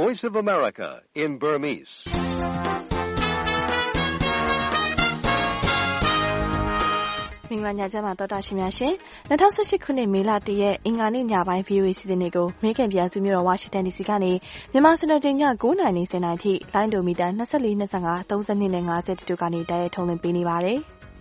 Voice of America in Burmese. မင်္ဂလာညချမ်းပါတော်တာရှင်များရှင်2018ခုနှစ်မေလ1ရက်အင်္ဂါနေ့ညပိုင်း VOA စီစဉ်တွေကိုအမေရိကန်ပြည်ထောင်စုမြို့တော်ဝါရှင်တန် DC ကနေမြန်မာစံတော်ချိန်ည9:00နာရီ10:00နာရီထိလိုင်းဒိုမီတာ24 25 32နဲ့50တို့ကနေတိုက်ရိုက်ထုတ်လွှင့်ပေးနေပါတယ်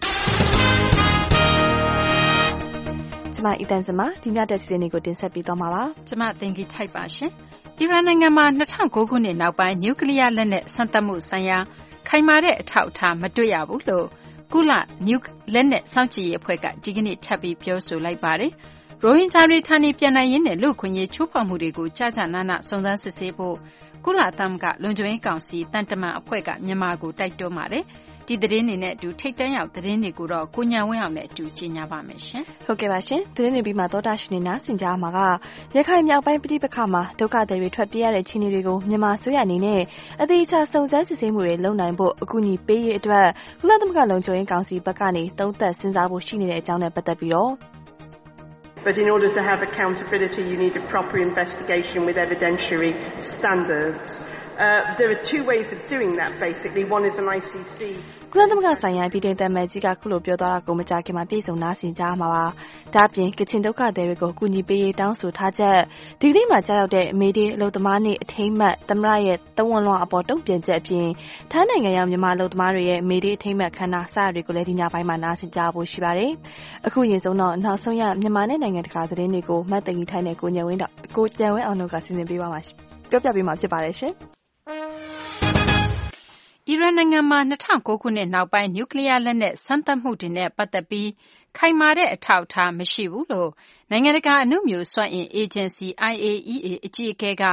ကျွန်မအီတန်စမဒီညတက်စီစဉ်တွေကိုတင်ဆက်ပေးသွားမှာပါကျွန်မသင်ကြီးထိုက်ပါရှင်အီရန်နိုင်ငံမှာ2009ခုနှစ်နောက်ပိုင်းနျူကလ িয়ার လက်နက်စမ်းသပ်မှုဆိုင်ရာခိုင်မာတဲ့အထောက်အထားမတွေ့ရဘူးလို့ကုလနျူလက်နက်စောင့်ကြည့်ရေးအဖွဲ့ကဒီကနေ့ထပ်ပြီးပြောဆိုလိုက်ပါတယ်။ရိုဟင်ဂျာတွေဌာနေပြန်နိုင်ရေးနဲ့လူ့အခွင့်အရေးချိုးဖောက်မှုတွေကိုကြာကြာနာနာစုံစမ်းစစ်ဆေးဖို့ကုလသမဂ္ဂလုံခြုံရေးကောင်စီတန်တမန်အဖွဲ့ကမြန်မာကိုတိုက်တွန်းပါတယ်။ဒီသတင်းတွေနဲ့အတူထိတ်တန့်ရောက်သတင်းတွေကိုတော့ကိုညံဝင်းအောင်နဲ့အတူကြီးညာပါမယ်ရှင်။ဟုတ်ကဲ့ပါရှင်။သတင်းတွေပြီးမှသောတာရှင်တွေနားဆင်ကြမှာကရခိုင်မြောက်ပိုင်းပြည်ပခါမှာဒုက္ခသည်တွေထွက်ပြေးရတဲ့အခြေအနေတွေကိုမြန်မာဆိုရအနေနဲ့အသေးချာစုံစမ်းစစ်ဆေးမှုတွေလုပ်နိုင်ဖို့အကူအညီပေးရေးအတွက်ကုလသမဂ္ဂလုံခြုံရေးကောင်စီဘက်ကနေသုံးသပ်စဉ်းစားဖို့ရှိနေတဲ့အကြောင်းနဲ့ပတ်သက်ပြီးတော့ But in order to have accountability, you need a proper investigation with evidentiary standards. There are two ways of doing that, basically. One is an ICC. ကုလသမဂ္ဂဆိုင်ရာပြည်ထောင်စုမဲ့ကြီးကခုလိုပြောသွားတာကိုမကြခင်မှာပြည်စုံနားဆင်ကြမှာပါ။ဒါ့အပြင်ကချင်ဒုက္ခသည်တွေကိုကူညီပေးရေးတောင်းဆိုထားချက်ဒီကနေ့မှာကြားရောက်တဲ့မေဒီအလုပ်သမားနေ့အထိမ်းအမှတ်သမရရဲ့တဝန်လွန်အပေါ်တုံ့ပြန်ချက်အပြင်ထိုင်းနိုင်ငံရောက်မြန်မာအလုပ်သမားတွေရဲ့မေဒီအထိမ်းအမှတ်ခမ်းနားစရတွေကိုလည်းဒီညပိုင်းမှာနားဆင်ကြဖို့ရှိပါတယ်။အခုရင်ဆုံးတော့နောက်ဆုံးရမြန်မာနဲ့နိုင်ငံတကာသတင်းတွေကိုမတ်တင်ကြီးထိုင်းနဲ့ကိုညံဝင်းအောင်တို့ကစီစဉ်ပေးပါမှာပြောပြပေးမှာဖြစ်ပါတယ်ရှင်။အီရန်နိုင်ငံမှာ2009ခုနှစ်နောက်ပိုင်းနျူကလ িয়ার လက်နက်စမ်းသပ်မှုတွေနဲ့ပတ်သက်ပြီးခိုင်မာတဲ့အထောက်အထားမရှိဘူးလို့နိုင်ငံတကာအနုမြူစွမ်းအင်အေဂျင်စီ IAEA အကြီးအကဲက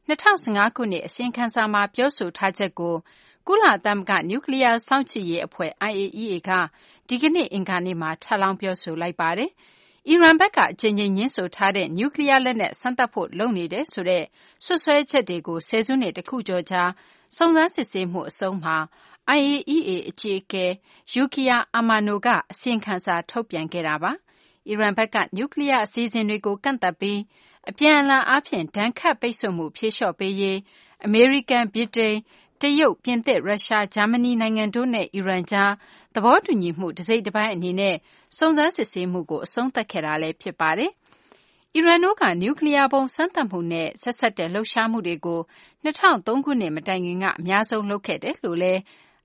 2015ခုနှစ်အစီရင်ခံစာမှာပြောဆိုထားချက်ကိုကုလသမဂ္ဂနျူကလ িয়ার စောင့်ကြည့်ရေးအဖွဲ့ IAEA ကဒီကနေ့အင်္ဂါနေ့မှာထပ်လောင်းပြောဆိုလိုက်ပါတယ်။အီရန်ဘက်ကအကြိမ်ကြိမ်ညှင်းဆိုထားတဲ့နျူကလ িয়ার လက်နက်စမ်းသပ်ဖို့လုပ်နေတယ်ဆိုတဲ့စွပ်စွဲချက်တွေကိုဆယ်စုနှစ်တစ်ခုကျော်ကြာစုံစမ်းစစ်ဆေးမှုအဆုံးမှာ IAEA အကြီးအကဲ Yukiya Amano ကအစီရင်ခံစာထုတ်ပြန်ခဲ့တာပါ။အီရန်ဘက်ကနျူကလ িয়ার အစီအစဉ်တွေကိုကန့်သတ်ပြီးအပြန်အလှန်အားဖြင့်ဒဏ်ခတ်ပိတ်ဆို့မှုဖြေလျှော့ပေးရေးအမေရိကန်၊ဗြိတိန်၊တရုတ်၊ပြင်သစ်၊ရုရှား၊ဂျာမနီနိုင်ငံတို့နဲ့အီရန်ကြားသဘောတူညီမှုတစိတ်တပိုင်းအနေနဲ့စုံစမ်းစစ်ဆေးမှုကိုအဆုံးသတ်ခဲ့တာလည်းဖြစ်ပါတယ်။အီရန်တို့ကနျူကလ িয়ার စမ်းသပ်မှုနဲ့ဆက်စပ်တဲ့လှုပ်ရှားမှုတွေကို2003ခုနှစ်မတိုင်ခင်ကအများဆုံးလုပ်ခဲ့တယ်လို့လည်း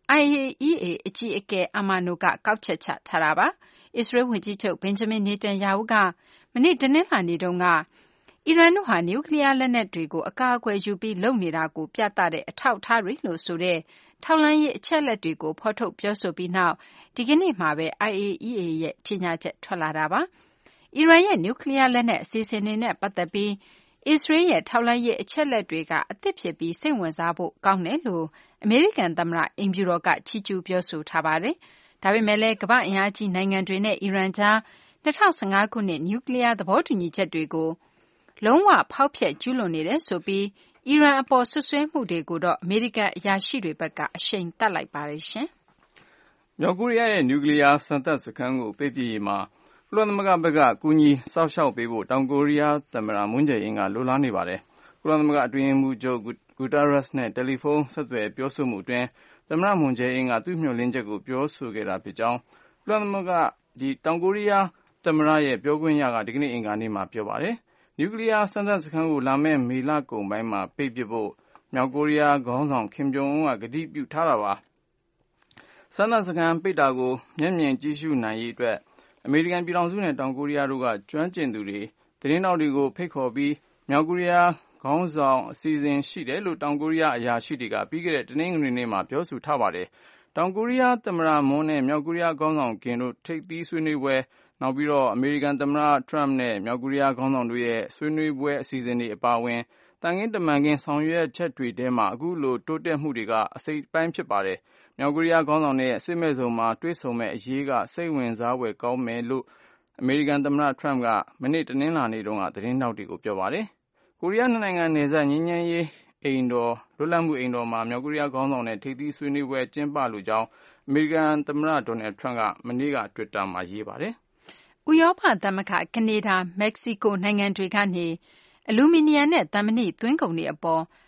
IAEA အကြီးအကဲ Amano ကကောက်ချက်ချထားတာပါ။အစ္စရေးဝန်ကြီးချုပ် Benjamin Netanyahu ကမနေ့တနင်္လာနေ့တုန်းကအီရန်တို့ဟာနျူကလ িয়ার လက်နက်တွေကိုအကာအကွယ်ယူပြီးလုပ်နေတာကိုပြသတဲ့အထောက်အထားတွေလို့ဆိုတဲ့ထောက်လှမ်းရေးအချက်အလက်တွေကိုဖော်ထုတ်ပြောဆိုပြီးနောက်ဒီကနေ့မှာပဲ IAEA ရဲ့ကြေညာချက်ထွက်လာတာပါ။အီရန်ရဲ့နျူကလ িয়ার လက်နက်အစီအစဉ်တွေနဲ့ပတ်သက်ပြီးအစ္စရေးရဲ့ထောက်လှမ်းရေးအချက်အလက်တွေကအသစ်ဖြစ်ပြီးစိတ်ဝင်စားဖို့ကောင်းတယ်လို့အမေရိကန်သမ္မတအိမ်ဖြူတော်ကချီးကျူးပြောဆိုထားပါတယ်။ဒါပေမဲ့လည်းကမ္ဘာ့အင်အားကြီးနိုင်ငံတွေနဲ့အီရန်ကြား2015ခုနှစ်နျူကလ িয়ার သဘောတူညီချက်တွေကိုလုံးဝဖောက်ဖျက်ကျူးလွန်နေတယ်ဆိုပြီးအီရန်အပေါ်စွပ်စွဲမှုတွေကိုတော့အမေရိကန်အရာရှိတွေဘက်ကအရှိန်တက်လိုက်ပါတယ်ရှင်။မြောက်ကိုရီးယားရဲ့နျူကလ িয়ার စမ်းသပ်စခန်းကိုပိတ်ပစ်ရေးမှာကုလသမဂ္ဂဘက်ကကူညီစောင့်ရှောက်ပေးဖို့တောင်ကိုရီးယားသမ္မတမွန်းဂျယ်အင်းကလိုလားနေပါတယ်။ကုလသမဂ္ဂအတွင်းရေးမှူးချုပ်ဂူတာရက်စ်နဲ့တယ်လီဖုန်းဆက်သွယ်ပြောဆိုမှုအတွင်းသမ္မတမွန်းဂျယ်အင်းကသူ့မျှော်လင့်ချက်ကိုပြောဆိုခဲ့တာဖြစ်ကြောင်းကုလသမဂ္ဂတောင်ကိုရီးယားသမ္မတရဲ့ပြောခွင့်ရကဒီကနေ့အင်္ဂါနေ့မှာပြောပါတယ်။နျူကလ িয়ার စမ်းသပ်စခန်းကိုလာမယ့်မေလကုန်ပိုင်းမှာပိတ်ပစ်ဖို့မြောက်ကိုရီးယားခေါင်းဆောင်ခင်ဂျုံအွန်းကကတိပြုထားတာပါ။စမ်းသပ်စခန်းပိတ်တာကိုမျက်မြင်ကြည့်ရှုနိုင်ရေးအတွက်အမေရိကန်ပြည်ထောင်စုနဲ့တောင်ကိုရီးယားတို့ကကျွမ်းကျင်သူတွေသတင်းတောက်တွေကိုဖိတ်ခေါ်ပြီးမြောက်ကိုရီးယားခေါင်းဆောင်အစီအစဉ်ရှိတယ်လို့တောင်ကိုရီးယားအရာရှိတွေကပြီးခဲ့တဲ့တနင်္ဂနွေနေ့မှာပြောဆိုထားပါတယ်။တောင်ကိုရီးယားသမ္မတမွန်းနဲ့မြောက်ကိုရီးယားခေါင်းဆောင်ကင်တို့ထိပ်သီးဆွေးနွေးပွဲနောက်ပြီးတော့အမေရိကန်သမ္မတထရမ့်နဲ့မြောက်ကိုရီးယားခေါင်းဆောင်တို့ရဲ့ဆွေးနွေးပွဲအစီအစဉ်တွေအပါအဝင်တန်ခင်းတမန်ခင်းဆောင်ရွက်ချက်တွေထဲမှာအခုလိုတိုးတက်မှုတွေကအစိတ်ပိုင်းဖြစ်ပါတယ်။မြောက်ကိုရီးယားခေါင်းဆောင်နဲ့စစ်မဲ့စုံမှာတွေ့ဆုံမဲ့အရေးကစိတ်ဝင်စားဖွယ်ကောင်းမယ်လို့အမေရိကန်သမ္မတထရမ့်ကမနေ့တနင်္လာနေ့တုန်းကသတင်းထောက်တွေကိုပြောပါတယ်။ကိုရီးယားနိုင်ငံနယ်စပ်ငြိမ်းချမ်းရေးအိမ်တော်လွတ်လပ်မှုအိမ်တော်မှာမြောက်ကိုရီးယားခေါင်းဆောင်နဲ့ထိပ်သီးဆွေးနွေးပွဲကျင်းပလိုကြောင်းအမေရိကန်သမ္မတဒေါ်နယ်ထရမ့်ကမနေ့က Twitter မှာရေးပါတယ်။ဥရောပသမဂ္ဂကနေဒါမက္ကဆီကိုနိုင်ငံတွေကနေအလူမီနီယံနဲ့သံမဏိသွင်းကုန်တွေအပေါ်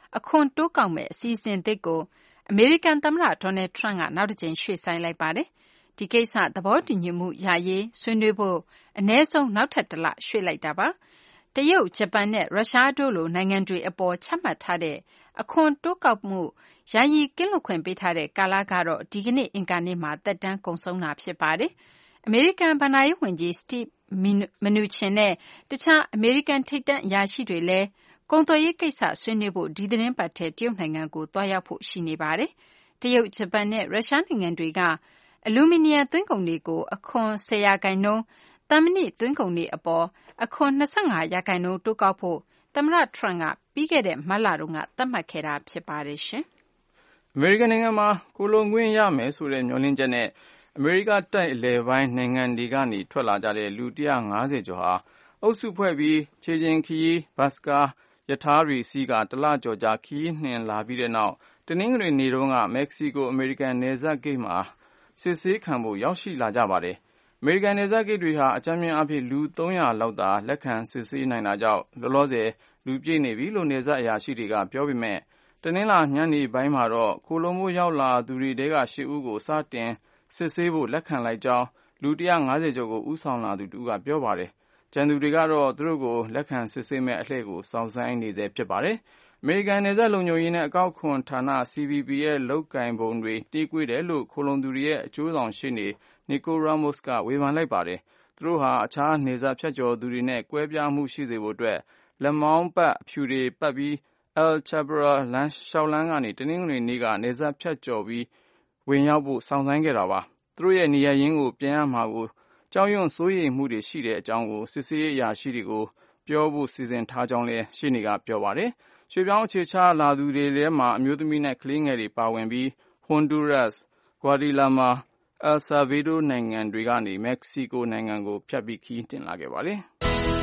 အခွန်တိုးကောက်မယ့်အစီအစဉ်သစ်ကိုအမေရိကန်သမ္မတ Donald Trump ကနောက်တစ်ကြိမ်ရွှေ့ဆိုင်းလိုက်ပါတယ်။ဒီကိစ္စသဘောတူညီမှုရရေးဆွေးနွေးဖို့အနည်းဆုံးနောက်ထပ်တစ်လရွှေ့လိုက်တာပါ။တရုတ်၊ဂျပန်နဲ့ရုရှားတို့လိုနိုင်ငံတွေအပေါ်ချမှတ်ထားတဲ့အခွန်တိုးကောက်မှုယာယီကင်းလွတ်ခွင့်ပေးထားတဲ့ကာလကတော့ဒီကနေ့အင်္ဂါနေ့မှာသက်တမ်းကုန်ဆုံးတာဖြစ်ပါတယ်။အမေရိကန်ဘဏ္ဍာရေးဝန်ကြီး Steve Mnuchin နဲ့တခြားအမေရိကန်ထိပ်တန်းအရာရှိတွေလည်းကုန်သွယ်ရေးကိစ္စဆွေးနွေးဖို့ဒီသီတင်းပတ်ထဲတရုတ်နိုင်ငံကိုသွားရောက်ဖို့ရှိနေပါတယ်။တရုတ်၊ဂျပန်နဲ့ရုရှားနိုင်ငံတွေကအလူမီနီယံသွင်းကုန်တွေကိုအခွန် 10% သံမဏိသွင်းကုန်တွေအပေါ်အခွန် 25% တိုးကောက်ဖို့သမ္မတ Trump ကပြီးခဲ့တဲ့မတ်လတုန်းကသတ်မှတ်ခဲ့တာဖြစ်ပါတယ်ရှင်။အမေရိကန်နိုင်ငံမှာကိုလုံခွင့်ရမယ်ဆိုတဲ့မျှော်လင့်ချက်နဲ့အမေရိကတိုက်အလယ်ပိုင်းနိုင်ငံတွေကနေထွက်လာကြတဲ့လူ150ကျော်ဟာအုပ်စုဖွဲ့ပြီးခြေကျင်ခရီးဘတ်စကားရထားတွေစီးကတလကျော်ကြာခရီးနှင်လာပြီးတဲ့နောက်တနင်္ဂနွေနေ့တုန်းကမက္ကဆီကိုအမေရိကန်နယ်စပ်ဂိတ်မှာစစ်ဆေးခံဖို့ရောက်ရှိလာကြပါတယ်။အမေရိကန်နယ်စပ်ဂိတ်တွေဟာအကြမ်းဖျင်းအားဖြင့်လူ300လောက်သာလက်ခံစစ်ဆေးနိုင်တာကြောင့်လောလောဆယ်လူပြည့်နေပြီလို့နယ်စပ်အရာရှိတွေကပြောပေမဲ့တနင်္လာညနေပိုင်းမှာတော့ခိုလုံဖို့ရောက်လာသူတွေထဲက8ဦးကိုစတင်စစ်ဆေးဖို့လက်ခံလိုက်ကြောင်းလူ150ကျော်ကိုဦးဆောင်လာသူတူကပြောပါတယ်။ကျန်သူတွေကတော့သူတို့ကိုလက်ခံစစ်ဆေးမဲ့အလှည့်ကိုစောင့်ဆိုင်းနေဆဲဖြစ်ပါတယ်။အမေရိကန်နယ်စပ်လုံခြုံရေးနဲ့အကောက်ခွန်ဌာန CBP ရဲ့လုပ်ကိုင်ပုံတွေတီးကွေးတယ်လို့ခိုလုံသူတွေရဲ့အကျိုးဆောင်ရှေ့နေ Nico Ramos ကဝေဖန်လိုက်ပါတယ်။သူတို့ဟာအခြားနယ်စပ်ဖြတ်ကျော်သူတွေနဲ့ကွဲပြားမှုရှိစေဖို့အတွက်လက်မောင်းပတ်အဖြူတွေပတ်ပြီး El Chapra လျှောက်လမ်းကနေတနင်္ဂနွေနေ့ကနယ်စပ်ဖြတ်ကျော်ပြီးဝင်ရောက်ဖို့စောင့်ဆိုင်းခဲ့တာပါ။သူတို့ရဲ့နေရာရင်းကိုပြန်ရမှာကိုကြောက်ရွံ့စိုးရိမ်မှုတွေရှိတဲ့အကြောင်းကိုစစ်ဆေးရေးအရာရှိတွေကိုပြောဖို့စီစဉ်ထားကြောင်းလည်းရှေ့နေကပြောပါတယ်။ရွှေ့ပြောင်းအခြေချလာသူတွေထဲမှာအမျိုးသမီးနဲ့ကလေးငယ်တွေပါဝင်ပြီး Honduras, Guatemala, El Salvador နိုင်ငံတွေကနေမက္ကဆီကိုနိုင်ငံကိုဖြတ်ပြီးခရီးတင်လာခဲ့ပါတယ်။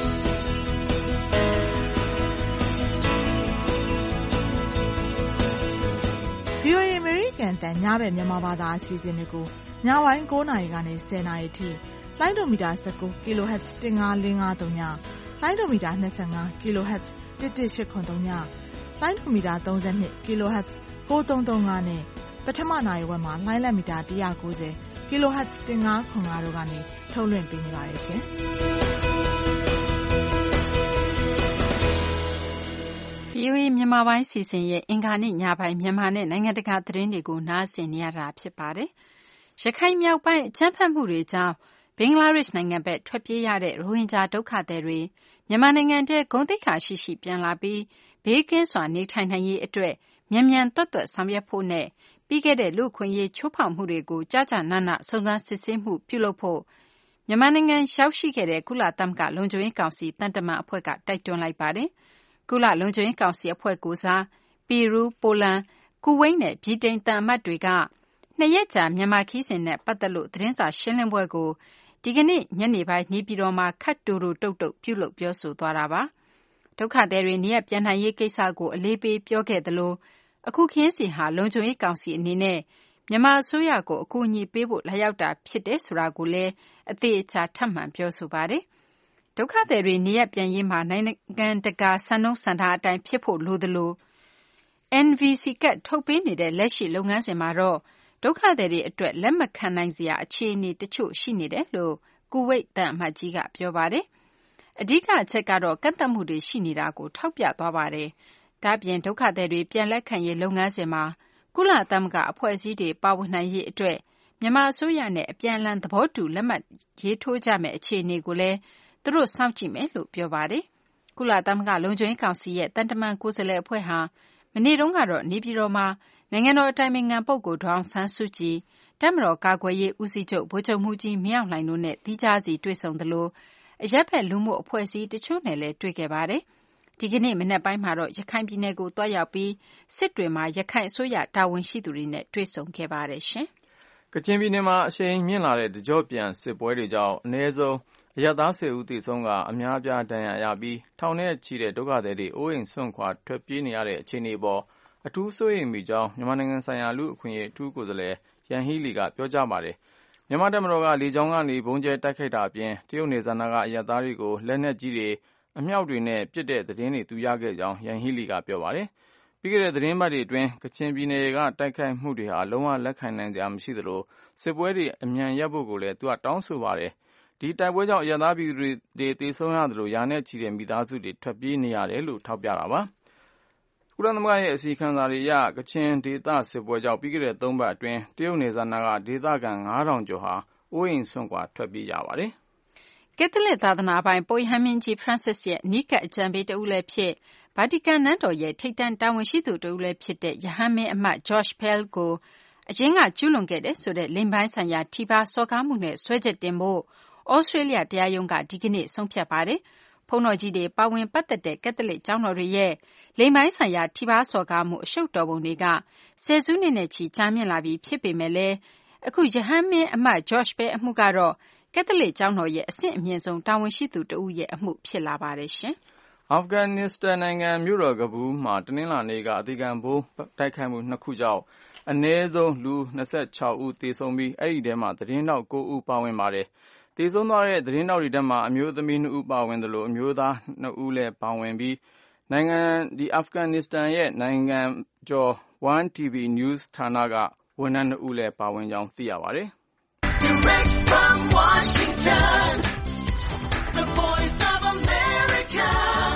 VOA အမေရိကန်အသံညဘက်မြန်မာဘာသာအစီအစဉ်တွေကိုညပိုင်း9နာရီကနေ10နာရီထိလိုင်းဒိုမီတာ19 kHz 15553ညလိုင်းဒိုမီတာ25 kHz 11883ညလိုင်းဒိုမီတာ32 kHz 9335နဲ့ပထမနာရီဝက်မှာလိုင်းလက်မီတာ190 kHz 1505တို့ကနေထုတ်လွှင့်ပေးနေပါတယ်ရှင်။ VOA မြန်မာပိုင်းစီစဉ်ရဲ့အင်္ဂါနေ့ညပိုင်းမြန်မာနဲ့နိုင်ငံတကာသတင်းတွေကိုနားဆင်နေရတာဖြစ်ပါတယ်။ရခိုင်မြောက်ပိုင်းအကြမ်းဖက်မှုတွေကြောင့်ဘင်္ဂလားဒေ့ရှ်နိုင်ငံဘက်ထွက်ပြေးရတဲ့ရိုဟင်ဂျာဒုက္ခသည်တွေမြန်မာနိုင်ငံထဲဂုဏ်သိက္ခာရှိရှိပြန်လာပြီးဘေးကင်းစွာနေထိုင်နိုင်ရေးအတွက်မြန်မြန်သွက်သွက်ဆောင်ရွက်ဖို့နဲ့ပြီးခဲ့တဲ့လူ့အခွင့်အရေးချိုးဖောက်မှုတွေကိုကြာကြာနာနာစုံစမ်းစစ်ဆေးမှုပြုလုပ်ဖို့မြန်မာနိုင်ငံရောက်ရှိခဲ့တဲ့ကုလသမဂ္ဂလုံခြုံရေးကောင်စီတန်တမန်အဖွဲ့ကတိုက်တွန်းလိုက်ပါတယ်။ကုလလုံခြုံရေးကောင်စီအဖွဲ့ကိုစားပီရူးပိုလန်ကူဝိတ်နဲ့ဗြိတိန်တန်အမတ်တွေက2ရက်ကြာမြန်မာခီးစဉ်နဲ့ပတ်သက်လို့သတင်းစာရှင်းလင်းပွဲကိုဒီကနေ့ညနေပိုင်းနေပြည်တော်မှာခတ်တိုတိုတုတ်တုတ်ပြုလုပ်ပြောဆိုသွားတာပါ။ဒုက္ခသည်တွေနေရပြန်နိုင်ရေးကိစ္စကိုအလေးပေးပြောခဲ့သလိုအခုခင်းစီဟာလုံခြုံရေးကောင်စီအနေနဲ့မြန်မာအစိုးရကိုအကူအညီပေးဖို့လာရောက်တာဖြစ်တယ်ဆိုတာကိုလည်းအသေးအချာထပ်မံပြောဆိုပါတယ်။ဒုက္ခသည်တွေနေရပြန်ရေးမှာနိုင်ငံတကာစံနှုန်းစံထားအတိုင်းဖြစ်ဖို့လိုသလို NVC ကတ်ထုတ်ပေးနေတဲ့လက်ရှိလုပ်ငန်းစဉ်မှာတော့ဒုက္ခသည်တွေအတွက်လက်မခံနိုင်စရာအခြေအနေတချို့ရှိနေတယ်လို့ကူဝိတ်တန်အမတ်ကြီးကပြောပါတယ်။အဓိကအချက်ကတော့ကန့်သတ်မှုတွေရှိနေတာကိုထောက်ပြသွားပါတယ်။ဒါ့အပြင်ဒုက္ခသည်တွေပြန်လက်ခံရေးလုပ်ငန်းစဉ်မှာကုလသမဂ္ဂအဖွဲ့အစည်းတွေပါဝင်နိုင်ရေးအတွက်မြန်မာအစိုးရနဲ့အပြန်အလှန်သဘောတူလက်မှတ်ရေးထိုးကြမယ့်အခြေအနေကိုလည်းသူတို့စောင့်ကြည့်မယ်လို့ပြောပါတယ်။ကုလသမဂ္ဂလုံခြုံရေးကောင်စီရဲ့တန်တမန်ကိုယ်စားလှယ်အဖွဲ့ဟာမနေ့တုန်းကတော့နေပြည်တော်မှာနိုင်ငံတော်အတိုင်ပင်ခံပုဂ္ဂိုလ်ဒေါ်အောင်ဆန်းစုကြည်တပ်မတော်ကာကွယ်ရေးဦးစီးချုပ်ဗိုလ်ချုပ်မှူးကြီးမင်းအောင်လှိုင်တို့နဲ့သီးခြားစီတွေ့ဆုံသလိုအရပ်ဘက်လူမှုအဖွဲ့အစည်းတချို့နဲ့လည်းတွေ့ခဲ့ပါတယ်။ဒီကနေ့မနက်ပိုင်းမှာတော့ရခိုင်ပြည်နယ်ကိုတွားရောက်ပြီးစစ်တွေမှာရခိုင်အစိုးရတာဝန်ရှိသူတွေနဲ့တွေ့ဆုံခဲ့ပါတယ်ရှင်။ကချင်ပြည်နယ်မှာအရှိန်မြင့်လာတဲ့တကြော့ပြန်စစ်ပွဲတွေကြောင့်အနည်းဆုံးအရပ်သား10ဦးသေဆုံးကအများအပြားဒဏ်ရာရပြီးထောင်နဲ့ချီတဲ့ဒုက္ခသည်တွေအိုးအိမ်စွန့်ခွာထွက်ပြေးနေရတဲ့အခြေအနေပေါ်အထူးစိုးရိမ်မိကြောင်းမြန်မာနိုင်ငံဆိုင်ရာလူ့အခွင့်အရေးအထူးကိုယ်စားလှယ်ယန်ဟီလီကပြောကြားပါတယ်။မြန်မာတပ်မတော်ကလေကြောင်းကနေဘုံကျဲတိုက်ခိုက်တာအပြင်တရုတ်နယ်စပ်နာကအရပ်သားတွေကိုလက်နက်ကြီးတွေအမြောက်တွေနဲ့ပစ်တဲ့သတင်းတွေသူရခဲ့ကြောင်းယန်ဟီလီကပြောပါတယ်။ပြီးခဲ့တဲ့သတင်းပတ်တွေအတွင်းကချင်ပြည်နယ်ကတိုက်ခိုက်မှုတွေဟာလုံးဝလက်ခံနိုင်စရာမရှိသလိုစစ်ပွဲတွေအမြန်ရပ်ဖို့ကိုလည်းသူကတောင်းဆိုပါတယ်ဒီတိုက်ပွဲကြောင့်အရပ်သားပြည်သူတွေသေဆုံးရသလိုရာနဲ့ချီတဲ့မိသားစုတွေထွက်ပြေးနေရတယ်လို့ထောက်ပြတာပါကုလသမဂ္ဂရဲ့အစီအခံစာတွေအရကချင်ဒေသစစ်ပွဲကြောင့်ပြီးခဲ့တဲ့3ပတ်အတွင်းတရုတ်နယ်စပ်နာကဒေသခံ 9,000 ကျော်ဟာအိုးအိမ်စွန့်ခွာထွက်ပြေးကြပါတယ်ကက်သလစ်သာသနာပိုင်ပုပ်ရဟန်းမင်းကြီး Francis ရဲ့အနီးကပ်အကြံပေးတဦးလည်းဖြစ်ဗာတီကန်နန်းတော်ရဲ့ထိပ်တန်းတာဝန်ရှိသူတဦးလည်းဖြစ်တဲ့ရဟန်းမင်းအမတ် George Pell ကိုအရင်ကကျူးလွန်ခဲ့တဲ့ဆိုတဲ့လိင်ပိုင်းဆိုင်ရာထိပါစော်ကားမှုနဲ့စွဲချက်တင်ဖို့ဩစတြေးလျတရားရုံးကဒီကနေ့ဆုံးဖြတ်ပါတယ်။ဘုန်းတော်ကြီးတွေပါဝင်ပတ်သက်တဲ့ကက်သလစ်ကျောင်းတော်တွေရဲ့လိင်ပိုင်းဆိုင်ရာထိပါစော်ကားမှုအရှုပ်တော်ပုံတွေကဆယ်စုနှစ်နဲ့ချီကြာမြင့်လာပြီးဖြစ်ပေမဲ့လည်းအခုရဟန်းမင်းအမတ် George Pell အမှုကတော့ကက်သလစ်ကျောင်းတော်ရဲ့အဆင့်အမြင့်ဆုံးတာဝန်ရှိသူတဦးရဲ့အမှုဖြစ်လာပါတယ်ရှင်။အာဖဂန်နစ္စတန်နိုင်ငံမြို့တော်ကဘူးမှာတနင်္လာနေ့ကအသေခံဗုံးတိုက်ခိုက်မှု2ခုကြောင့်အနည်းဆုံးလူ26ဦးသေဆုံးပြီးအဲ့ဒီထဲမှာသတင်းတောက်9ဦးပါဝင်ပါတယ်။သေဆုံးသွားတဲ့သတင်းတောက်တွေထဲမှာအမျိုးသမီး2ဦးပါဝင်တယ်လို့အမျိုးသား2ဦးလည်းပါဝင်ပြီးအာဖဂန်နစ္စတန်ရဲ့နိုင်ငံကျော် One TV News ဌာနကဝန်ထမ်း2ဦးလည်းပါဝင်ကြောင်းသိရပါတယ်။ Direct from Washington, the voice of America,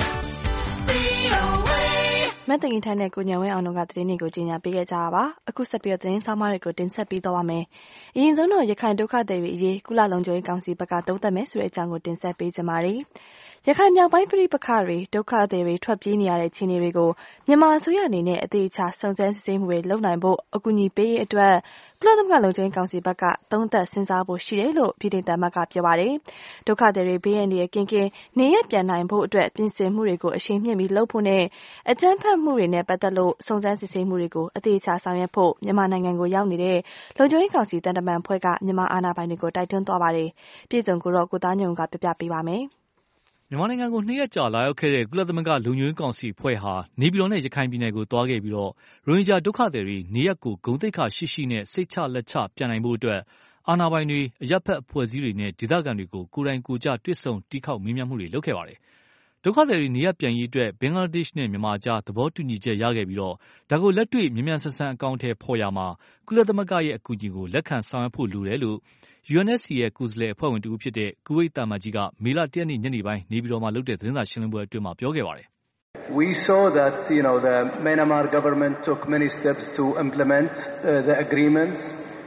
VOA မတ်တငင်ထိုင်တဲ့ကိုညံဝဲအောင်တို့ကသတင်းတွေကိုကြီးညာပေးခဲ့ကြတာပါအခုဆက်ပြီးသတင်းဆောင်မတွေကိုတင်ဆက်ပေးတော့ပါမယ်အရင်ဆုံးတော့ရခိုင်ဒုက္ခသည်တွေအရေးကုလလုံခြုံရေးကောင်စီဘက်ကသုံးသပ်မယ်ဆိုတဲ့အကြောင်းကိုတင်ဆက်ပေးကြပါမယ်ရခိုင်မြောက်ပိုင်းပြည်ပခါတွေဒုက္ခသည်တွေထွက်ပြေးနေရတဲ့ခြေနေတွေကိုမြန်မာအစိုးရအနေနဲ့အသေးချာစုံစမ်းစစ်ဆေးမှုတွေလုပ်နိုင်ဖို့အကူအညီပေးရေးအတွက်ကုလသမဂ္ဂလုံခြုံရေးကောင်စီဘက်ကသုံးသပ်စဉ်းစားဖို့ရှိတယ်လို့ပြည်ထောင်စုသမ္မတကပြောပါတယ်ဒုက္ခသည်တွေဘေးအန္တရာယ်ကင်းနေရပြန်နိုင်ဖို့အတွက်ပြင်ဆင်မှုတွေကိုအရှိန်မြှင့်ပြီးလုပ်ဖို့နဲ့အကြမ်းဖက်မှုတွေနဲ့ပတ်သက်လို့စုံစမ်းစစ်ဆေးမှုတွေကိုအသေးချာဆောင်ရွက်ဖို့မြန်မာနိုင်ငံကိုရောက်နေတဲ့လုံခြုံရေးကောင်စီတန်တမန်ဖွဲ့ကမြန်မာအာဏာပိုင်တွေကိုတိုက်တွန်းသွားပါတယ်ပြည်စုံကိုတော့ကိုသားညုံကပြပြပေးပါမယ်မြန်မာနိုင်ငံကို2ရက်ကြာလာရောက်ခဲ့တဲ့ကုလသမဂ္ဂလုံခြုံရေးကောင်စီဖွဲ့ဟာနေပြည်တော်နဲ့ရခိုင်ပြည်နယ်ကိုသွားခဲ့ပြီးတော့ရိုဟင်ဂျာဒုက္ခသည်တွေနေရပ်ကိုဂုဏ်သိက္ခာရှိရှိနဲ့စိတ်ချလက်ချပြန်နိုင်ဖို့အတွက်အာဏာပိုင်တွေအရပ်ဖက်အဖွဲ့အစည်းတွေနဲ့ဒေသခံတွေကိုကိုယ်တိုင်ကိုယ်ကျတွေ့ဆုံတီးခေါက်မေးမြန်းမှုတွေလုပ်ခဲ့ပါတယ်ဒုက္ခသည်တွေနေရပ်ပြန်ရေးအတွက်ဘင်္ဂလားဒေ့ရှ်နဲ့မြန်မာကြားသဘောတူညီချက်ရခဲ့ပြီးတော့ဒါကိုလက်တွေ့မြန်မြန်ဆန်ဆန်အကောင့်ထဲပေါ်ရမှာကုလသမဂ္ဂရဲ့အကူအညီကိုလက်ခံဆောင်ရွက်ဖို့လိုတယ်လို့UNSC ရဲ့ကိုယ်စားလှယ်အဖွဲ့ဝင်တဦးဖြစ်တဲ့ကူဝိတ်တာမတ်ကြီးကမေလ1ရက်နေ့ညနေပိုင်းနေပြည်တော်မှာလုပ်တဲ့သတင်းစာရှင်းလင်းပွဲအတွင်းမှာပြောခဲ့ပါတယ် We saw that the Myanmar government took many steps to implement the agreements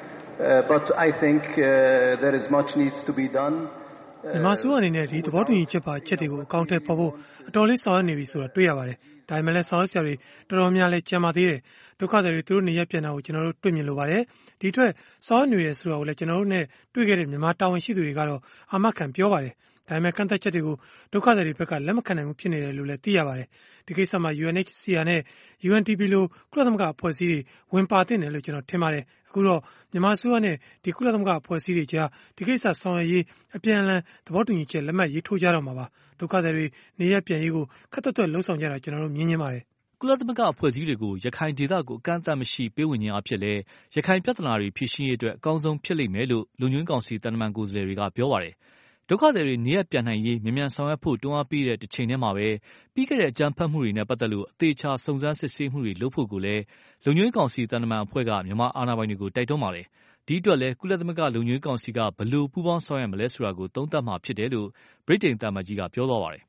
but I think there is much needs to be done မြန်မာစိုးအနေနဲ့ဒီသဘောတူညီချက်ပါချက်တွေကိုအကောင့်ထဲပေါ်ဖို့အတော်လေးဆောင်ရွက်နေပြီဆိုတာတွေ့ရပါတယ်။ဒါပေမဲ့လည်းဆောင်ရွက်ဆရာတွေတော်တော်များလည်းကြံပါသေးတယ်။ဒုက္ခသည်တွေသူတို့နေရပ်ပြန်တာကိုကျွန်တော်တို့တွေ့မြင်လိုပါတယ်။ဒီအတွက်ဆောင်ရွက်နေရဆိုတာကိုလည်းကျွန်တော်တို့နဲ့တွေ့ခဲ့တဲ့မြန်မာတာဝန်ရှိသူတွေကတော့အာမခံပြောပါတယ်။ဒါပေမဲ့ကန့်သက်ချက်တွေကိုဒုက္ခသည်တွေဘက်ကလက်မခံနိုင်ဘူးဖြစ်နေတယ်လို့လည်းသိရပါတယ်။ဒီကိစ္စမှာ UNHCR နဲ့ UNDP လို့ကုလသမဂ္ဂအဖွဲ့အစည်းတွေဝင်ပါတင်တယ်လို့ကျွန်တော်ထင်ပါတယ်။အခုတော့မြန်မာအစိုးရနဲ့ဒီကုလသမဂ္ဂအဖွဲ့အစည်းတွေကြားဒီကိစ္စဆောင်ရွက်ရေးအပြန်အလှန်သဘောတူညီချက်လက်မှတ်ရေးထိုးကြတော့မှာပါဒုက္ခသည်တွေနေရပ်ပြန်ရေးကိုခက်တွတ်လှုံ့ဆော်ကြတာကျွန်တော်တို့မြင်ပါတယ်ကုလသမဂ္ဂအဖွဲ့အစည်းတွေကိုရခိုင်ဒေသကိုအကန့်အသတ်မရှိပေးဝင်ခြင်းအဖြစ်လဲရခိုင်ပြဿနာတွေဖြေရှင်းရေးအတွက်အကောင်းဆုံးဖြစ်လိမ့်မယ်လို့လုံခြုံရေးကောင်စီတန်တမန်ကိုယ်စားလှယ်တွေကပြောပါတယ်ဒုက္ခသည်တွေနေရပ်ပြန်နိုင်ရေးမြန်မြန်ဆောင်ရွက်ဖို့တွန်းအားပေးတဲ့တစ်ချိန်တည်းမှာပဲပြီးခဲ့တဲ့အကြမ်းဖက်မှုတွေနဲ့ပတ်သက်လို့အသေးချာစုံစမ်းစစ်ဆေးမှုတွေလုပ်ဖို့ကိုလည်းလုံခြုံရေးကောင်စီတန်တမန်အဖွဲ့ကမြန်မာအာဏာပိုင်တွေကိုတိုက်တွန်းပါတယ်ဒီအတွက်လည်းကုလသမဂ္ဂလုံခြုံရေးကောင်စီကဘယ်လိုပူးပေါင်းဆောင်ရွက်မလဲဆိုတာကိုသုံးသပ်မှာဖြစ်တယ်လို့ဗြိတိန်သံအမတ်ကြီးကပြောသွားပါတယ်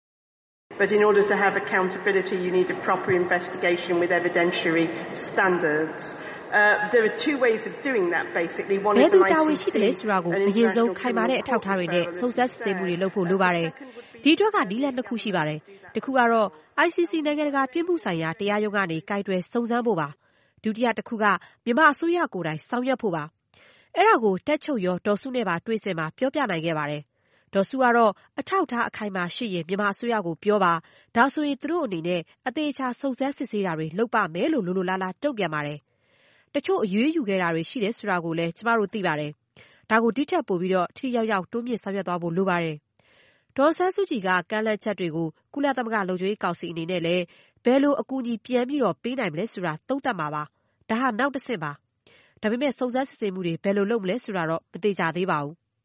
But in order to have accountability, you need a proper investigation with evidentiary standards. There are two ways of doing that, basically. One is an ICC. တာဝန်ရှိတယ်ဆိုတာကိုအရင်ဆုံးခိုင်မာတဲ့အထောက်အထားတွေနဲ့စုံစမ်းစစ်ဆေးမှုတွေလုပ်ဖို့လိုပါတယ်။ဒီအတွက်ကနည်းလမ်းတစ်ခုရှိပါတယ်။တစ်ခုကတော့ ICC နိုင်ငံတကာပြည်မှုဆိုင်ရာတရားရုံးကနေကိုင်တွယ်စုံစမ်းဖို့ပါ။ဒုတိယတစ်ခုကမြန်မာအစိုးရကိုယ်တိုင်ဆောင်ရွက်ဖို့ပါ။အဲ့ဒါကိုတက်ချုပ်ရောဒေါ်စုနဲ့ပါတွေ့စင်မှာပြောပြနိုင်ခဲ့ပါတယ်။ဒေါ်စုကတော့အထောက်အထားအခိုင်အမာရှိရင်မြန်မာအစိုးရကိုပြောပါဒါဆိုရင်သူတို့အနေနဲ့အသေးချာစုံစမ်းစစ်ဆေးတာတွေလုပ်ပါမယ်လို့လိုလားတုံ့ပြန်ပါတယ်တချို့အရွေးယူခဲ့တာတွေရှိတယ်ဆိုတာကိုလည်းကျမတို့သိပါတယ်ဒါကိုတိကျပို့ပြီးတော့ထိရောက်တိုးမြင့်ဆောင်ရွက်သွားဖို့လိုပါတယ်ဒေါ်ဆန်းစုကြည်ကကန့်လန့်ချက်တွေကိုကုလသမဂ္ဂလုံခြုံရေးကောင်စီအနေနဲ့လည်းဘယ်လိုအကူအညီပြန်ပြီးတော့ပေးနိုင်မလဲဆိုတာသုံးသပ်မှာပါဒါဟာနောက်တစ်ဆင့်ပါဒါပေမဲ့စုံစမ်းစစ်ဆေးမှုတွေဘယ်လိုလုပ်မလဲဆိုတာတော့မသိကြသေးပါဘူး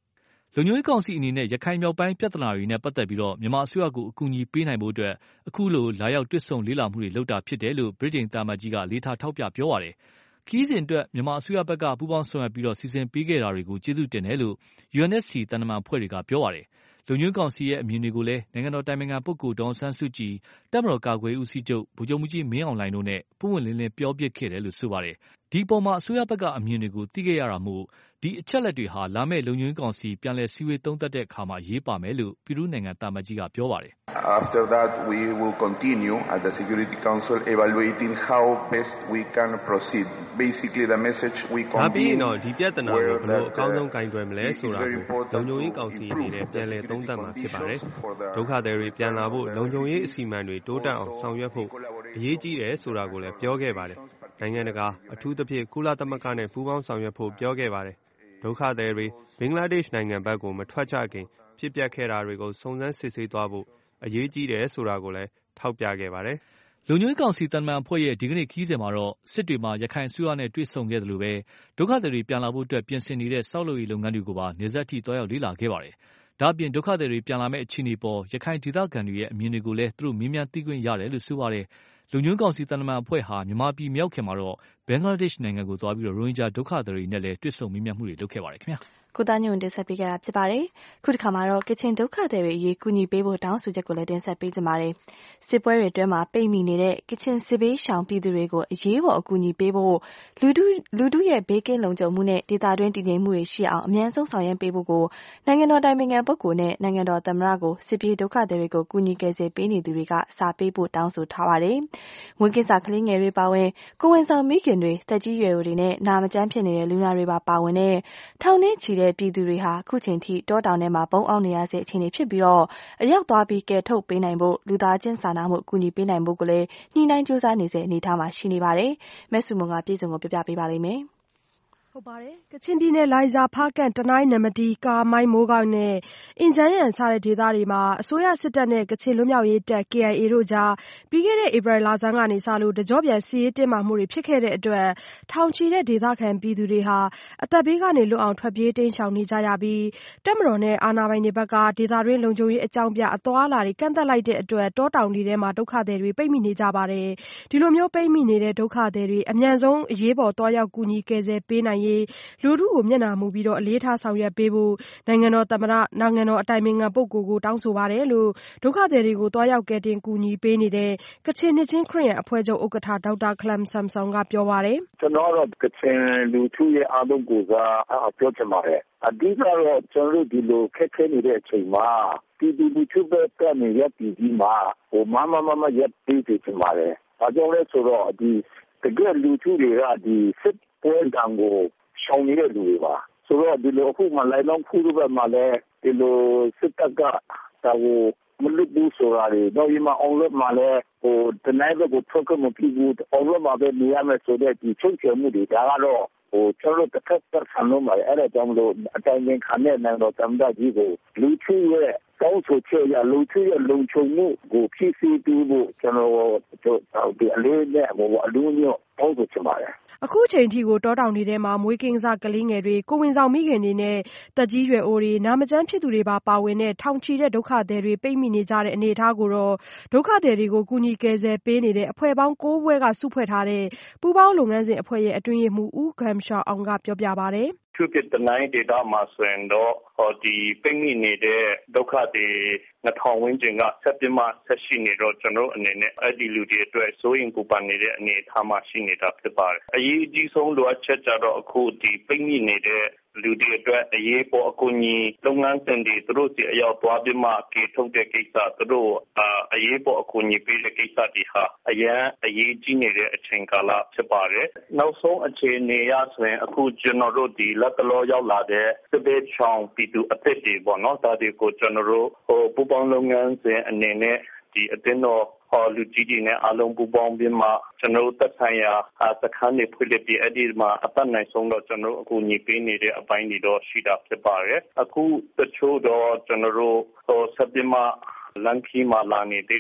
လုံခြုံရေးကောင်စီအနေနဲ့ရခိုင်မြောက်ပိုင်းပြဿနာတွေနဲ့ပတ်သက်ပြီးမြန်မာအစိုးရကိုအကူအညီပေးနိုင်ဖို့အတွက်အခုလိုလာရောက်တွေ့ဆုံလေ့လာမှုတွေလုပ်တာဖြစ်တယ်လို့ဗြိတိန်သံအမတ်ကြီးကလေးထားထောက်ပြပြောပါတယ်။ခရီးစဉ်အတွက်မြန်မာအစိုးရဘက်ကပူးပေါင်းဆောင်ရွက်ပြီးစီစဉ်ပေးခဲ့တာတွေကိုကျေးဇူးတင်တယ်လို့ UNSC သံတမန်အဖွဲ့တွေကပြောပါတယ်။လုံခြုံရေးကောင်စီရဲ့အမြင်တွေကိုလည်းနိုင်ငံတော်တိုင်ပင်ခံပုဂ္ဂိုလ်ဒေါ်အောင်ဆန်းစုကြည်တပ်မတော်ကာကွယ်ရေးဦးစီးချုပ်ဗိုလ်ချုပ်မှူးကြီးမင်းအောင်လှိုင်တို့နဲ့ပွင့်ပွင့်လင်းလင်းပြောပြခဲ့တယ်လို့ဆိုပါတယ်။ဒီအပေါ်အစိုးရဘက်ကအမြင်တွေကိုသိခဲ့ရတာမို့ဒီအချက်လက်တွေဟာလာမယ့်လုံခြုံရေးကောင်စီပြန်လည်စည်းဝေးသုံးသပ်တဲ့အခါမှာရေးပါမယ်လို့ပြည်သူ့နိုင်ငံသံအမတ်ကြီးကပြောပါတယ်။ After that we will continue at the Security Council evaluating how best we can proceed. Basically the message we convey ဒါပြီးတော့ဒီပြဿနာကိုဘယ်လိုအကောင်းဆုံးကင်တွယ်မလဲဆိုတာကိုလုံခြုံရေးကောင်စီအနေနဲ့ပြန်လည်သုံးသပ်မှာဖြစ်ပါတယ်။ဒုက္ခသည်တွေပြန်လာဖို့လုံခြုံရေးအစီအမံတွေတိုးတက်အောင်ဆောင်ရွက်ဖို့အရေးကြီးတယ်ဆိုတာကိုလည်းပြောခဲ့ပါတယ်။နိုင်ငံတကာအထူးသဖြင့်ကုလသမဂ္ဂနဲ့ပူးပေါင်းဆောင်ရွက်ဖို့ပြောခဲ့ပါတယ်။ဒုက္ခသည်တွေဘင်္ဂလားဒေ့ရှ်နိုင်ငံဘက်ကိုမထွက်ကြခင်ဖြစ်ပျက်ခဲ့တာတွေကိုစုံစမ်းစစ်ဆေးသွားဖို့အရေးကြီးတယ်ဆိုတာကိုလည်းထောက်ပြခဲ့ပါတယ်။လုံခြုံရေးကောင်စီတန်မာအဖွဲ့ရဲ့ဒီကနေ့ခီးစဉ်မှာတော့စစ်တွေမှာရခိုင်အစိုးရနဲ့တွေ့ဆုံခဲ့တယ်လို့ပဲဒုက္ခသည်တွေပြန်လာဖို့အတွက်ပြင်ဆင်နေတဲ့စောက်လုပ်ရေးလုပ်ငန်းတွေကိုပါနေဆက်ထိတွားရောက်လေ့လာခဲ့ပါတယ်။ဒါ့အပြင်ဒုက္ခသည်တွေပြန်လာမယ့်အခြေအနေပေါ်ရခိုင်ဒေသခံတွေရဲ့အမြင်တွေကိုလည်းသူတို့မြင်မြန်သိခွင့်ရတယ်လို့ဆိုပါတယ်။လုံခြုံရေးကောင်စီတန်မာအဖွဲ့ဟာမြန်မာပြည်မြောက်ခင်မှာတော့ဘင်္ဂလားဒေ့ရှ်နိုင်ငံကိုသွားပြီးရိုဟင်ဂျာဒုက္ခသည်တွေနဲ့လည်းတွေ့ဆုံမေးမြန်းမှုတွေလုပ်ခဲ့ပါတယ်ခင်ဗျာ။ကိုသားညွန့်တင်ဆက်ပေးခဲ့တာဖြစ်ပါတယ်။ခုတစ်ခါမှာတော့ကချင်ဒုက္ခသည်တွေအရေးကူညီပေးဖို့တောင်းဆိုချက်ကိုလည်းတင်ဆက်ပေးကြပါမယ်။စစ်ပွဲတွေအတွင်းမှာပိတ်မိနေတဲ့ကချင်စစ်ဘေးရှောင်ပြည်သူတွေကိုအရေးပေါ်အကူအညီပေးဖို့လူထုရဲ့ဘေးကင်းလုံခြုံမှုနဲ့ဒေသတွင်းတည်ငြိမ်မှုတွေရှိအောင်အမြန်ဆုံးဆောင်ရွက်ပေးဖို့ကိုနိုင်ငံတော်တိုင်ပင်ခံပုဂ္ဂိုလ်နဲ့နိုင်ငံတော်သမ္မတကိုစစ်ပြေးဒုက္ခသည်တွေကိုကူညီကယ်ဆယ်ပေးနေသူတွေကစာပေးဖို့တောင်းဆိုထားပါတယ်။မွေးကင်းစာကလေးငယ်တွေပါဝင်ကိုဝန်ဆောင်မိခင်တွေတက်ကြီးရွယ်အိုတွေနဲ့နာမကျန်းဖြစ်နေတဲ့လူနာတွေပါဝင်တဲ့ထောင်ထဲချီတဲ့ပြည်သူတွေဟာခုချိန်ထိတောတောင်ထဲမှာပုံအောင်နေရစေအခြေအနေဖြစ်ပြီးတော့အရောက်သွားပြီးကယ်ထုတ်ပေးနိုင်ဖို့လူသားချင်းစာနာမှုအကူအညီပေးနိုင်ဖို့ကိုလည်းညှိနှိုင်းကြိုးစားနေစေအနေထားမှာရှိနေပါတယ်။မက်ဆူမွန်ကပြည်စုံကိုပြပြပေးပါလိမ့်မယ်။ဟုတ်ပါတယ်။ကချင်ပြည်နယ်လိုင်ဇာဖားကန့်တနိုင်းနမတီကာမိုင်းမိုးကောင်းနဲ့အင်ဂျန်းရံစတဲ့ဒေသတွေမှာအစိုးရစစ်တပ်နဲ့ကချင်လွတ်မြောက်ရေးတပ် KIA တို့ကြားပြီးခဲ့တဲ့ဧပြီလဆန်းကနေစလို့တကြောပြန်စစ်ရေးတင်းမာမှုတွေဖြစ်ခဲ့တဲ့အတွက်ထောင်ချီတဲ့ဒေသခံပြည်သူတွေဟာအသက်ဘေးကနေလွတ်အောင်ထွက်ပြေးတိမ်းရှောင်နေကြရပြီးတပ်မတော်နဲ့အာဏာပိုင်တွေဘက်ကဒေသတွင်းလုံခြုံရေးအကြောင်းပြအသွားအလာတွေကန့်သက်လိုက်တဲ့အတွက်တောတောင်တွေထဲမှာဒုက္ခသည်တွေပိတ်မိနေကြပါတယ်။ဒီလိုမျိုးပိတ်မိနေတဲ့ဒုက္ခသည်တွေအမြန်ဆုံးအရေးပေါ်သွားရောက်ကူညီကယ်ဆယ်ပေးနိုင်ရေးလူထုကိုမျက်နှာမူပြီးအလေးထားဆောင်ရွက်ပေးဖို့နိုင်ငံတော်သမ္မတနိုင်ငံတော်အတိုင်ပင်ခံပုဂ္ဂိုလ်ကိုတောင်းဆိုပါတယ်လို့ဒုက္ခသည်တွေကိုသွားရောက်ကယ်တင်ကူညီပေးနေတဲ့ကချင်နှစ်ချင်းခရစ်ယာန်အဖွဲ့ချုပ်ဥက္ကဋ္ဌဒေါက်တာခလမ်ဆမ်ဆောင်းကပြောပါတယ်။ကျွန်တော်တို့ကချင်လူထုရဲ့အားလုံးကိုပြောချင်ပါတယ်။အဓိကတော့ကျွန်တော်တို့ဒီလိုခက်ခဲနေတဲ့အချိန်မှာပြည်သူလူထုဘက်ကနေရပ်တည်ပြီးမှမရပ်ပေးချင်ပါတယ်။ဘာကြောင့်လဲဆိုတော့ဒီတကယ်လူထုတွေကဒီစစ်ပွဲတံကိုရှောင်နေတဲ့လူတွေပါဆိုတော့ဒီလိုအခုမှလိုက်လုံးဖူးဘက်မှာလည်းဒီလိုစစ်တပ်ကတာကိုမလွတ်ဘူးဆိုတာတွေတော့ဒီမှာအောင်လို့မှလည်းတနိုင်ဘက်ကိုထွက်ခွင့်မပြုဘူးအောင်လို့မှပဲနေရမယ်ဆိုတဲ့ဒီချုပ်ချယ်မှုတွေဒါကတော့ကျွန်တော်တို့တစ်ခါဆန်လို့ပါတယ်အဲ့ဒါကြောင့်မလို့အတိုင်းပင်ခံတဲ့နိုင်ငံတော်သမ္မတကြီးကိုလူထုရဲ့တောင်းဆိုချက်ရလူထုရဲ့လုံခြုံမှုကိုဖြည့်ဆည်းပေးဖို့ကျွန်တော်ဒီအလေးနဲ့အလုံးညော့တောင်းဆိုချင်ပါတယ်အခုချိန်ထိကိုတောတောင်တွေထဲမှာမွေးကင်းစကလေးငယ်တွေကိုဝန်ဆောင်မိခင်တွေနဲ့တက်ကြီးရွယ်အိုတွေနာမကျန်းဖြစ်သူတွေပါဝင်တဲ့ထောင်ချီတဲ့ဒုက္ခသည်တွေပိတ်မိနေကြတဲ့အနေအထားကိုတော့ဒုက္ခသည်တွေကိုကူညီကယ်ဆယ်ပေးနေတဲ့အဖွဲ့ပေါင်း9ဖွဲ့ကစုဖွဲ့ထားတဲ့ပူးပေါင်းလုပ်ငန်းစဉ်အဖွဲ့ရဲ့အတွင်းရေးမှူးဦးဂမ်ရှောင်းအောင်ကပြောပြပါတယ်သူကတနိုင်းဒေတာမှာဆိုရင်တော့ဒီပိတ်မိနေတဲ့ဒုက္ခသည်2000ဝန်းကျင်ကစက်တင်ဘာဆက်ရှိနေတော့ကျွန်တော်အနေနဲ့အဲ့ဒီလူတွေအတွက်စိုးရင်ပူပန်နေတဲ့အနေအထားမှာရှိနေတာဖြစ်ပါတယ်အရေးအကြီးဆုံးလိုအပ်ချက်ကြတော့အခုဒီပိတ်မိနေတဲ့လူတွေအတွက်အရေးပေါ်အကူအညီလုပ်ငန်းစဉ်တွေသူတို့စီအရောက်သွားပြီးမှကေထုတ်တဲ့ကိစ္စသူတို့အရေးပေါ်အကူအညီပေးတဲ့ကိစ္စတွေဟာအရေးကြီးနေတဲ့အချိန်ကာလဖြစ်ပါတယ်နောက်ဆုံးအခြေအနေရဆိုရင်အခုကျွန်တော်တို့ဒီလက်တလောရောက်လာတဲ့စစ်ဘေးရှောင်ပြည်သူအသစ်တွေပေါ့နော်ဒါတွေကိုကျွန်တော်တို့ပူပေါင်းလုပ်ငန်းစဉ်အနေနဲ့ဒီအတင်းတော်လူကြီးတွေနဲ့အားလုံးပူးပေါင်းပြီးမှကျွန်တော်သက်ဆိုင်ရာစခန်းတွေဖွင့်လှစ်ပြီးအဲ့ဒီမှာအပတ်နိုင်ဆုံးတော့ကျွန်တော်အကူအညီပေးနေတဲ့အပိုင်းတွေတော့ရှိတာဖြစ်ပါတယ်အခုတချို့တော့ကျွန်တော်တို့စက်တင်ဘာလန်ခီမှာလာနေတဲ့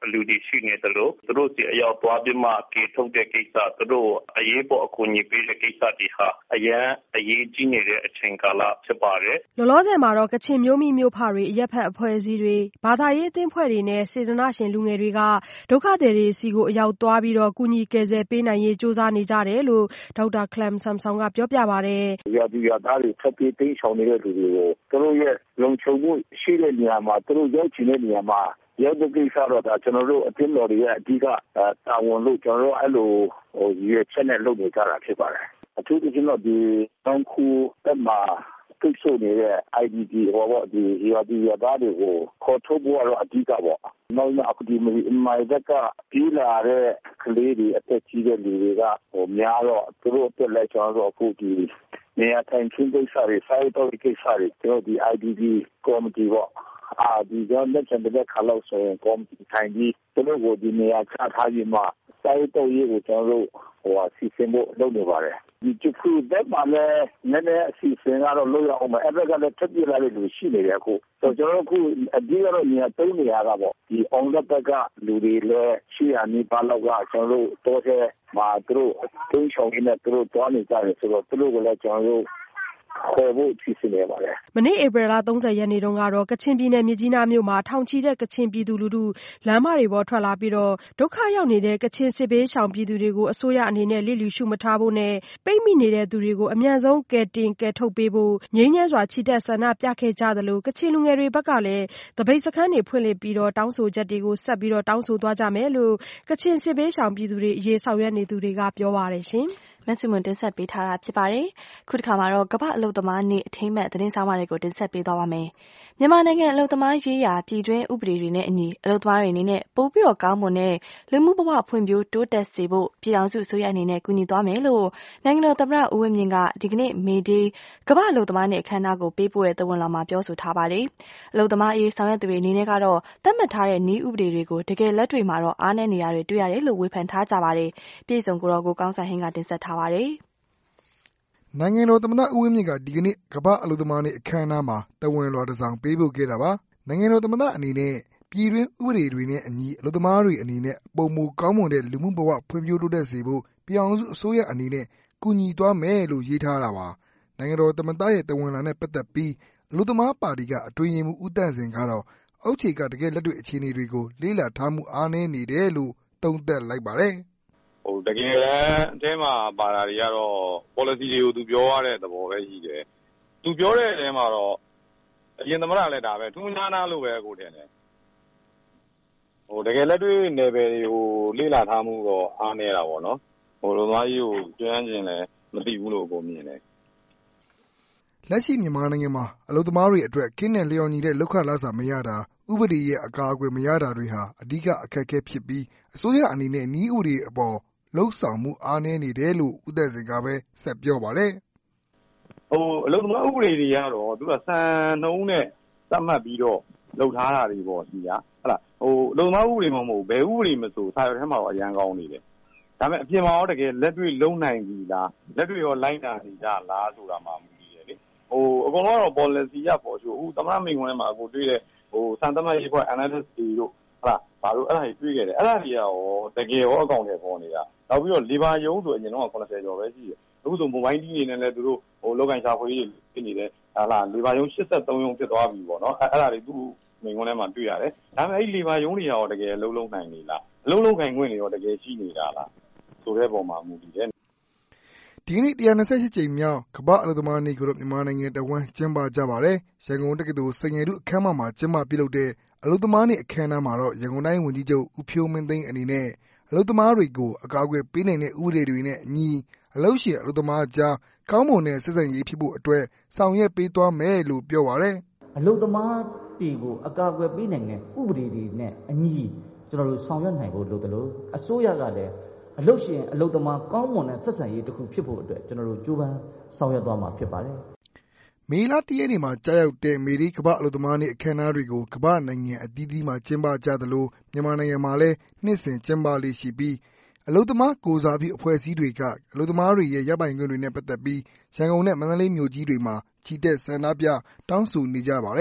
လူတွေရှိနေသလိုသူတို့စီအရောက်သွားပြီးမှကေထုတ်တဲ့ကိစ္စသူတို့အရေးပေါ်အကူအညီပေးတဲ့ကိစ္စတွေဟာအရန်အရေးကြီးနေတဲ့အချိန်ကာလဖြစ်ပါတယ်။လောလောဆယ်မှာတော့ကချင်မျိုးမိမျိုးဖတွေအရက်ဖက်အဖွဲ့အစည်းတွေဘာသာရေးအသင်းဖွဲ့တွေနဲ့စေတနာရှင်လူငယ်တွေကဒုက္ခသည်တွေစီကိုအရောက်သွားပြီးတော့ကူညီကယ်ဆယ်ပေးနိုင်ရေးစ조사နေကြတယ်လို့ဒေါက်တာခလမ်ဆမ်ဆောင်ကပြောပြပါတယ်။ရွာသူရွာသားတွေဆက်ပြီးတိမ်းရှောင်နေတဲ့လူတွေကိုသူတို့ရဲ့လုံခြုံမှုရှိတဲ့နေရာမှာသူတို့ရောက်ချင်တဲ့နေရာမှာရောက်တဲ့ကိစ္စတော့ဒါကျွန်တော်တို့အတင်းတော်တွေရဲ့အဓိကတာဝန်လို့ကျွန်တော်တို့အဲ့လိုရည်ချက်နဲ့လုပ်နေကြတာဖြစ်ပါတယ်။အထူးသဖြင့်တော့ဒီတောင်ခုတက်မှာကိစ္စနေတဲ့ IDP ဟောပေါ့ဒီရွာသူရွာသားတွေကိုခေါ်ထုတ်ဖို့တော့အဓိကပေါ့။နောက်အခုဒီမိုင်ကပြည်လာတဲ့ကလေးတွေအသက်ကြီးတဲ့လူတွေကများတော့သူတို့အတွက်လည်းကျွန်တော်တို့အခုဒီနေရာထိုင်ခင်းကိစ္စတွေစိုက်တော့ကိစ္စတွေကျွန်တော်ဒီ IDP ကော်မတီပေါ့ဒီကြောင့်လက်ချင်တဲ့ခါလောက်ဆိုရင်ကော်မတီထိုင်ပြီးသူတို့ကိုဒီနေရာချထားပြီးမှစိုက်တော့ရေးကိုကျွန်တော်တို့စီစဉ်ဖို့လုပ်နေပါတယ်ဒီကျခုတဲ့မှာလည်းနည်းနည်းအစီအစဉ်ကတော့လုပ်ရအောင်မယ်အဲ့ဘက်ကလည်းထပ်ပြလာတဲ့လူရှိနေတယ်အခုဆိုကျွန်တော်တို့အခုအဓိကတော့နေရာ၃နေရာကပေါ့ဒီအောင်တဲ့ဘက်ကလူတွေလည်းရှိရနေပါလောက်ကကျွန်တော်တို့တော့တဲ့မှာသူတို့သိမ်းဆောင်နေသူတို့တွားနေကြတယ်ဆိုတော့သူတို့ကလည်းကျွန်တော်တို့ခေါ်ဖို့ဖြစ်နေပါတယ်မနေ့ဧပြီလ30ရက်နေ့တုန်းကတော့ကချင်ပြည်နယ်မြစ်ကြီးနားမြို့မှာထောင်ချီတဲ့ကချင်ပြည်သူလူထုလမ်းမတွေပေါ်ထွက်လာပြီးတော့ဒုက္ခရောက်နေတဲ့ကချင်စစ်ဘေးရှောင်ပြည်သူတွေကိုအစိုးရအနေနဲ့လစ်လျူရှုမထားဖို့နဲ့ပိတ်မိနေတဲ့သူတွေကိုအမြန်ဆုံးကယ်တင်ကယ်ထုတ်ပေးဖို့ငြိမ်းချမ်းစွာချီတက်ဆန္ဒပြခဲ့ကြသလိုကချင်လူငယ်တွေဘက်ကလည်းတပိတ်စခန်းတွေဖွင့်လှစ်ပြီးတော့တောင်းဆိုချက်တွေကိုဆက်ပြီးတော့တောင်းဆိုသွားကြမယ်လို့ကချင်စစ်ဘေးရှောင်ပြည်သူတွေအရေးဆောင်ရွက်နေသူတွေကပြောပါတယ်ရှင်မဆုမွန်တင်ဆက်ပေးထားတာဖြစ်ပါတယ်ခုတစ်ခါမှာတော့ကမ္ဘာအလုပ်သမားနေ့အထိမ်းအမှတ်သတင်းဆောင်မတွေကိုတင်ဆက်ပေးသွားပါမယ်မြန်မာနိုင်ငံအလုပ်သမားရေးရာပြည်တွင်းဥပဒေတွေနဲ့အညီအလုပ်သမားတွေအနေနဲ့ပိုပြီးတော့ကောင်းမွန်တဲ့လူမှုဘဝဖွံ့ဖြိုးတိုးတက်စေဖို့ပြည်ထောင်စုအစိုးရအနေနဲ့ကူညီသွားမယ်လို့နိုင်ငံတော်သမ္မတဦးဝင်းမြင့်ကဒီကနေ့မေဒေးကမ္ဘာအလုပ်သမားနေ့အခမ်းအနားကိုပေးပို့တဲ့သဝန်တော်မှာပြောဆိုထားပါတယ်အလုပ်သမားရေးဆောင်ရွက်သူတွေအနေနဲ့ကတော့သတ်မှတ်ထားတဲ့နည်းဥပဒေတွေကိုတကယ်လက်တွေ့မှာတော့အားနည်းနေတာတွေတွေ့ရတယ်လို့ဝေဖန်ထားကြပါတယ်ပြည်စုံကိုကောင်းဆိုင်ဟင်းကတင်ဆက်ထားပါတယ်နိုင်ငံတော်သမ္မတဦးဝင်းမြင့်ကဒီကနေ့ကမ္ဘာအလုပ်သမားနေ့အခမ်းအနားမှာတဝန်လွှာတစ်စောင်ပေးပို့ခဲ့တာပါနိုင်ငံတော်သမ္မတအနေနဲ့ပြည်တွင်းဥပဒေတွေနဲ့အညီအလုပ်သမားတွေအနေနဲ့ပုံမူကောင်းမွန်တဲ့လူမှုဘဝဖွံ့ဖြိုးတိုးတက်စေဖို့ပြည်အောင်စုအစိုးရအနေနဲ့ကူညီသွားမယ်လို့ရေးထားတာပါနိုင်ငံတော်သမ္မတရဲ့တဝန်လွှာနဲ့ပတ်သက်ပြီးအလုပ်သမားပါတီကအတွင်းရေးမှူးဦးတန့်စင်ကတော့အောက်ခြေကတကယ်လက်တွေ့အခြေအနေတွေကိုလေ့လာထားမှုအားနည်းနေတယ်လို့သုံးသပ်လိုက်ပါတယ်တကယ်တမ်းအထဲမှာပါတာတွေကတော့ policy တွေကိုသူပြောရတဲ့သဘောပဲရှိတယ်။သူပြောတဲ့အထဲမှာတော့အရင်သမ္မတလည်းဒါပဲထူးခြားနာလို့ပဲကိုထင်တယ်။တကယ်လက်တွေ့နယ်ပယ်တွေကိုလေ့လာထားမှုတော့အားနည်းတာပေါ့နော်။လူသမားကြီးကိုကျွမ်းကျင်လည်းမသိဘူးလို့ကိုမြင်တယ်။လက်ရှိမြန်မာနိုင်ငံမှာအလုပ်သမားတွေအတွက်ခင်းနဲ့လျော်ညီတဲ့လုပ်ခလစာမရတာဥပဒေရဲ့အကာအကွယ်မရတာတွေဟာအဓိကအခက်အခဲဖြစ်ပြီးအစိုးရအနေနဲ့နည်းဥပဒေအပေါ်လုပ်ဆောင်မှုအားနည်းနေတယ်လို့ဦးသက်စင်ကပဲဆက်ပြောပါတယ်အလုပ်သမားဥပဒေတွေကတော့သူကစံနှုန်းနဲ့သတ်မှတ်ပြီးတော့လုပ်ထားတာတွေပေါ့ဒီကဟုတ်လားအလုပ်သမားဥပဒေမှမဟုတ်ဘယ်ဥပဒေမဆိုစာရွက်ထဲမှာတော့အရန်ကောင်းနေတယ်ဒါပေမဲ့အပြင်မှာရောတကယ်လက်တွေ့လုံနိုင်ပြီလားလက်တွေ့ရောလိုက်တာနေကြလားဆိုတာမှမသိရလေအကုန်လုံးကတော့ policy ရပေါ်ချို့သမ္မတမိန့်ခွန်းထဲမှာကိုတွေ့တဲ့စံသတ်မှတ်ရေးဖွဲ့ analysis တွေတို့ဟုတ်လားဘာလို့အဲ့ဒါတွေတွေ့ခဲ့တယ်အဲ့ဒါတွေကရောတကယ်ရောအကောင့်တွေပေါ်နေတာနောက်ပြီးတော့ labor ရုံးဆိုအရင်တော့80ကျော်ပဲရှိတယ်အခုဆို mobile team တွေနဲ့လည်းသူတို့လောက်ကန်ရှာဖွေရေးဖြစ်နေတယ်ဟာလား labor ရုံး83ရုံးဖြစ်သွားပြီပေါ့နော်အဲ့ဒါတွေသူ့မိန့်ခွန်းထဲမှာတွေ့ရတယ်ဒါပေမဲ့အဲ့ labor ရုံးတွေရောတကယ်လုံးနိုင်နေလားအလုံးခိုင်ခွင့်တွေရောတကယ်ရှိနေတာလားဆိုတဲ့ပုံမှာမူတည်တယ်ဒီကနေ့128ကြိမ်မြောက်ကမ္ဘာအလုပ်သမားနေ့ကိုတော့မြန်မာနိုင်ငံတဝန်းကျင်းပကြပါတယ်ရန်ကုန်တက္ကသိုလ်စင်ငယ်ထုအခမ်းအနားမှာကျင်းပပြုလုပ်တဲ့အလုပ်သမားနေ့အခမ်းအနားမှာတော့ရန်ကုန်တိုင်းဝန်ကြီးချုပ်ဦးဖြိုးမင်းသိန်းအနေနဲ့အလုပ်သမားတွေကိုအကာအကွယ်ပေးနိုင်တဲ့ဥပဒေတွေနဲ့အညီအလုပ်ရှင်အလုပ်သမားကြားကောင်းမွန်တဲ့ဆက်ဆံရေးဖြစ်ဖို့အတွက်ဆောင်ရွက်ပေးသွားမယ်လို့ပြောပါတယ်အလုပ်သမားတွေကိုအကာအကွယ်ပေးနိုင်တဲ့ဥပဒေတွေနဲ့အညီကျွန်တော်တို့ဆောင်ရွက်နိုင်ဖို့လိုတယ်လို့အစိုးရကလည်းအလုပ်ရှင်အလုပ်သမားကောင်းမွန်တဲ့ဆက်ဆံရေးတစ်ခုဖြစ်ဖို့အတွက်ကျွန်တော်တို့ကြိုးပမ်းဆောင်ရွက်သွားမှာဖြစ်ပါတယ်မေလ1ရက်နေ့မှာကြာရောက်တဲ့မေဒီကမ္ဘာအလုပ်သမားနေ့အခမ်းအနားတွေကိုကမ္ဘာနိုင်ငံအသီးသီးမှာကျင်းပကြသလိုမြန်မာနိုင်ငံမှာလည်းနှစ်စဉ်ကျင်းပလေ့ရှိပြီးအလုပ်သမားကိုယ်စားပြုအဖွဲ့အစည်းတွေကအလုပ်သမားတွေရဲ့ရပိုင်ခွင့်တွေနဲ့ပတ်သက်ပြီးရန်ကုန်နဲ့မန္တလေးမြို့ကြီးတွေမှာချီတက်ဆန္ဒပြတောင်းဆိုနေကြပါတယ်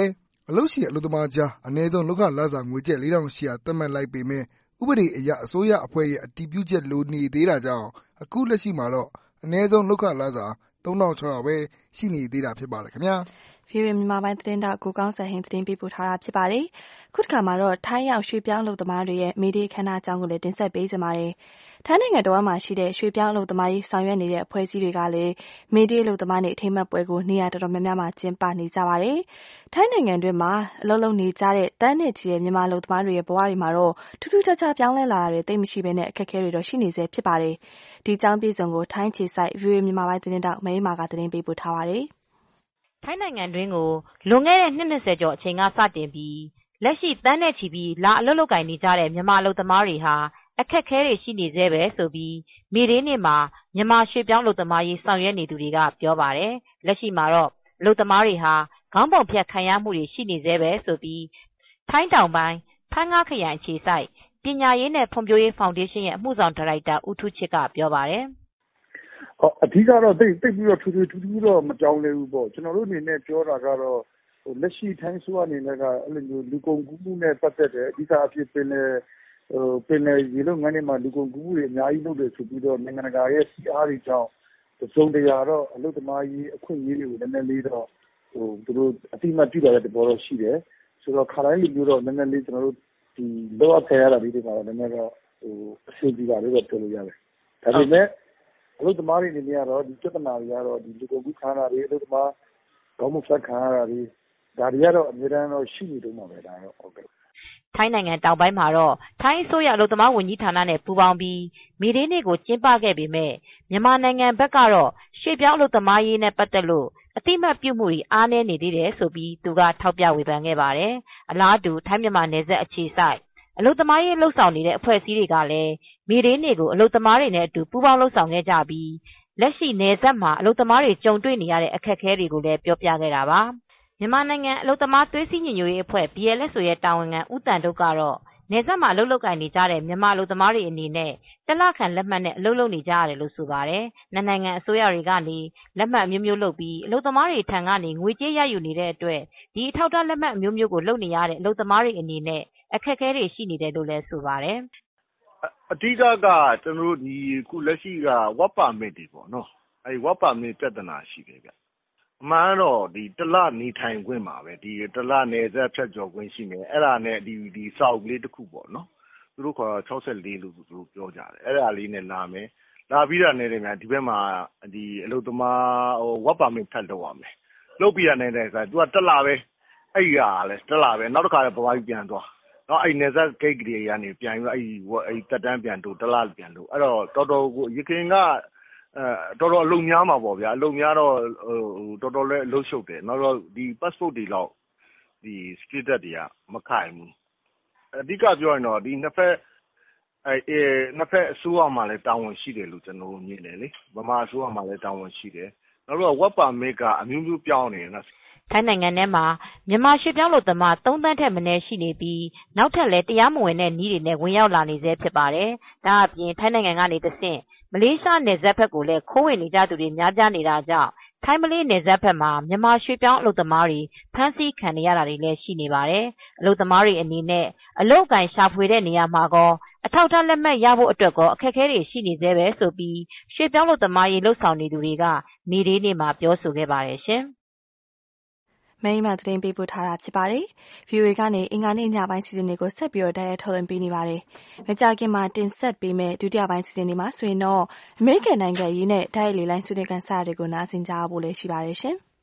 အလုပ်ရှင်အလုပ်သမားကြားအနည်းဆုံးလုပ်ခလစာငွေကျပ် 4,800 သတ်မှတ်လိုက်ပေမဲ့ဥပဒေအရအစိုးရအဖွဲ့ရဲ့အတည်ပြုချက်လိုနေသေးတာကြောင့်အခုလက်ရှိမှာတော့အနည်းဆုံးလုပ်ခလစာ 3,600 ပဲရှိနေသေးတာဖြစ်ပါတယ်ခင်ဗျာ VOA မြန်မာပိုင်းသတင်းတောက်ကိုကောင်းစံဟင်းသတင်းပေးပို့ထားတာဖြစ်ပါတယ်ခုတစ်ခါမှာတော့ထိုင်းရောက်ရွှေပြောင်းလုပ်သမားတွေရဲ့မေးဒီခန်းနာအကြောင်းကိုလည်းတင်ဆက်ပေးကြပါမယ်ထိုင်းနိုင်ငံတော်မှာရှိတဲ့ရွှေပြောင်းလုပ်သမားရေးဆောင်ရွက်နေတဲ့အဖွဲ့အစည်းတွေကလည်းမေဒီလုပ်သမားတွေအထိမ်းအမှတ်ပွဲကိုနေရာတော်တော်များများမှာကျင်းပနေကြပါတယ်ထိုင်းနိုင်ငံတွင်းမှာအလုပ်လုပ်နေကြတဲ့တန်းနဲ့ချီတဲ့မြန်မာလုပ်သမားတွေရဲ့ဘဝတွေမှာတော့ထူးထူးခြားခြားပြောင်းလဲလာတာတွေသိမရှိဘဲနဲ့အခက်အခဲတွေတော့ရှိနေဆဲဖြစ်ပါတယ်ဒီအကြောင်းပြည့်စုံကိုထိုင်းခြေဆိုင် VOA မြန်မာပိုင်းသတင်းတောက်မဲမာကသတင်းပေးပို့ထားပါတယ်ထိုင်းနိုင်ငံတွင်းကိုလွန်ခဲ့တဲ့နှစ်20ကျော်အချိန်ကစတင်ပြီးလက်ရှိတန်းနဲ့ချီပြီးလာအလုပ်လုပ်ကိုင်နေကြတဲ့မြန်မာအလုပ်သမားတွေဟာအခက်အခဲတွေရှိနေသေးပဲဆိုပြီးမေဒေးနေ့မှာမြန်မာရွှေပြောင်းလုပ်သမားရေးဆောင်ရွက်နေသူတွေကပြောပါတယ်လက်ရှိမှာတော့အလုပ်သမားတွေဟာခေါင်းပုံဖြတ်ခံရမှုတွေရှိနေသေးပဲဆိုပြီးထိုင်းတောင်ပိုင်းဖန်းငါးခရိုင်အခြေစိုက်ပညာရေးနဲ့ဖွံ့ဖြိုးရေးဖောင်ဒေးရှင်းရဲ့အမှုဆောင်ဒါရိုက်တာဦးထူးချစ်ကပြောပါတယ်အဓိကတော့သိပြီးတော့ထူးထူးတော့မပြောင်းလဲဘူးပေါ့ကျွန်တော်တို့အနေနဲ့ပြောတာကတော့လက်ရှိထိုင်းဆိုအနေနဲ့ကအဲ့လိုမျိုးလူကုန်ကူးမှုနဲ့ပတ်သက်တဲ့အဓိကအဖြစ်ပင်လေရေလုပ်ငန်းတွေမှာလူကုန်ကူးမှုတွေအများကြီးလုပ်တယ်ဆိုပြီးတော့နိုင်ငံတကာရဲ့စီအားတွေကြောင့်သုံးတရားတော့အလုပ်သမားကြီးအခွင့်အရေးတွေကိုနည်းနည်းလေးတော့သူတို့အတိအမှတ်ပြုတာတဲ့သဘောတော့ရှိတယ်ဆိုတော့ခါတိုင်းလူမျိုးတော့နည်းနည်းလေးကျွန်တော်တို့ဒီလောက်အပ်ရတာလေးတွေမှာတော့နည်းနည်းတော့အဆင်ပြေတာလေးတော့ပြောလို့ရတယ်ဒါပေမဲ့အလုပ်သမားတွေအနေနဲ့ကတော့ဒီပြဿနာတွေကတော့ဒီလူကုန်ကူးခံရတာတွေအလုပ်သမားခေါင်းမဆက်ခံရတာတွေဒါတွေကတော့အများအားတော့ရှိနေတော့မှာပဲဒါတော့ဟုတ်ကဲ့ထိုင်းနိုင်ငံတောင်ပိုင်းမှာတော့ထိုင်းအစိုးရအလုပ်သမားဝန်ကြီးဌာနနဲ့ပူးပေါင်းပြီးမေဒေးနေ့ကိုကျင်းပခဲ့ပေမဲ့မြန်မာနိုင်ငံဘက်ကတော့ရွှေပြောင်းအလုပ်သမားရေးနဲ့ပတ်သက်လို့အတိမတ်ပြုမှုတွေအားနည်းနေသေးတယ်ဆိုပြီးသူကထောက်ပြဝေဖန်ခဲ့ပါတယ်အလားတူထိုင်းမြန်မာနယ်စပ်အခြေစိုက်အလုပ်သမားရေးလှုပ်ဆောင်နေတဲ့အဖွဲ့အစည်းတွေကလည်းမေဒေးနေ့ကိုအလုပ်သမားတွေနဲ့အတူပူးပေါင်းလှုပ်ဆောင်ခဲ့ကြပြီးလက်ရှိနယ်စပ်မှာအလုပ်သမားတွေကြုံတွေ့နေရတဲ့အခက်အခဲတွေကိုလည်းပြောပြခဲ့တာပါမြန်မာနိုင်ငံအလုပ်သမားသွေးစည်းညီညွတ်ရေးအဖွဲ့ BLSO ရဲ့တာဝန်ခံဦးတန်တို့ကတော့နယ်စပ်မှာအလုပ်လုပ်ကိုင်နေကြတဲ့မြန်မာအလုပ်သမားတွေအနေနဲ့တလခန့်လက်မှတ်နဲ့အလုပ်လုပ်နေကြရတယ်လို့ဆိုပါတယ်။နိုင်ငံအစိုးရတွေကနေလက်မှတ်မျိုးမျိုးလုပ်ပြီးအလုပ်သမားတွေထံကနေငွေကြေးရယူနေတဲ့အတွက်ဒီအထောက်အထားလက်မှတ်မျိုးမျိုးကိုလုပ်နေရတဲ့အလုပ်သမားတွေအနေနဲ့အခက်အခဲတွေရှိနေတယ်လို့လည်းဆိုပါတယ်။အဓိကကကျွန်တော်တို့ဒီခုလက်ရှိက work permit တွေပေါ့နော်။အဲဒီ work permit ပြဿနာရှိတယ်ဗျ။အမှန်တော့ဒီတလနေထိုင်ခွင့်ပါပဲဒီတလနယ်စပ်ဖြတ်ကျော်ခွင့်ရှိမယ်အဲ့ဒါနဲ့ဒီစာအုပ်လေးတစ်ခုပေါ့နော်သူတို့ခေါ်64လို့သူတို့ပြောကြတယ်အဲ့ဒါလေးနဲ့လာမယ်လာပြီးတာနဲ့တည်းများဒီဘက်မှာဒီအလုပ်သမားwork permit ဖတ်လုပ်ရမယ်လုပ်ပြီးရနေတဲ့ဆိုသူကတလပဲအဲ့ရလဲတလပဲနောက်တစ်ခါလည်းဘဝကြီးပြန်သွားနော်အဲ့နယ်စပ်ဂိတ်တွေကနေပြန်ပြီးအဲ့တက်တန်းပြန်တို့တလပြန်လို့အဲ့တော့တော်တော်ကိုရခင်ကတော်တော်အလုံများမှာပေါ့ဗျာအလုံများတော့တော်တော်လည်းအလုံရှုပ်တယ်နောက်တော့ဒီ passport တွေတော့ဒီ status တွေကမခိုင်ဘူးအဓိကပြောရင်တော့ဒီနှစ်ဖက်အစိုးရမှာလည်းတာဝန်ရှိတယ်လို့ကျွန်တော်မြင်တယ်လေဗမာအစိုးရမှာလည်းတာဝန်ရှိတယ်နောက်တော့ work permit ကအမျိုးမျိုးပြောင်းနေတယ်နော်ထိုင်းနိုင်ငံထဲမှာမြန်မာရွှေပြောင်းလုပ်သမား3သန်းထက်မနည်းရှိနေပြီးနောက်ထပ်လည်းတရားမဝင်တဲ့နည်းတွေနဲ့ဝင်ရောက်လာနေဆဲဖြစ်ပါတယ်။ဒါအပြင်ထိုင်းနိုင်ငံကနေတဆင့်မလေးရှားနယ်စပ်ဘက်ကိုလည်းခိုးဝင်နေကြသူတွေများပြားနေတာကြောင့်ထိုင်းမလေးနယ်စပ်ဘက်မှာမြန်မာရွှေပြောင်းအလုပ်သမားတွေဖမ်းဆီးခံနေရတာတွေလည်းရှိနေပါတယ်။အလုပ်သမားတွေအနေနဲ့အလုပ်အကိုင်ရှာဖွေတဲ့နေရာမှာကောအထောက်အထားလက်မှတ်ရဖို့အတွက်ကောအခက်အခဲတွေရှိနေသေးပဲဆိုပြီးရွှေပြောင်းအလုပ်သမားရေးလှုပ်ဆောင်နေသူတွေကမေဒေးနေ့မှာပြောဆိုခဲ့ပါတယ်ရှင်။မင်းမသတင်းပေးပို့ထားတာဖြစ်ပါတယ်။ VOA ကနေအင်္ဂါနေ့ညပိုင်းစီစဉ်တွေကိုဆက်ပြီးတော့တိုက်ရိုက်ထုတ်လွှင့်ပေးနေပါတယ်။မကြာခင်မှာတင်ဆက်ပေးမယ့်ဒုတိယပိုင်းစီစဉ်တွေမှာဆိုရင်တော့အမေရိကန်နိုင်ငံရေးနဲ့တိုက်ရိုက်လေလိုင်းဆွေးနွေးခန်းစာတွေကိုနားဆင်ကြဖို့လည်းရှိပါတယ်ရှင်။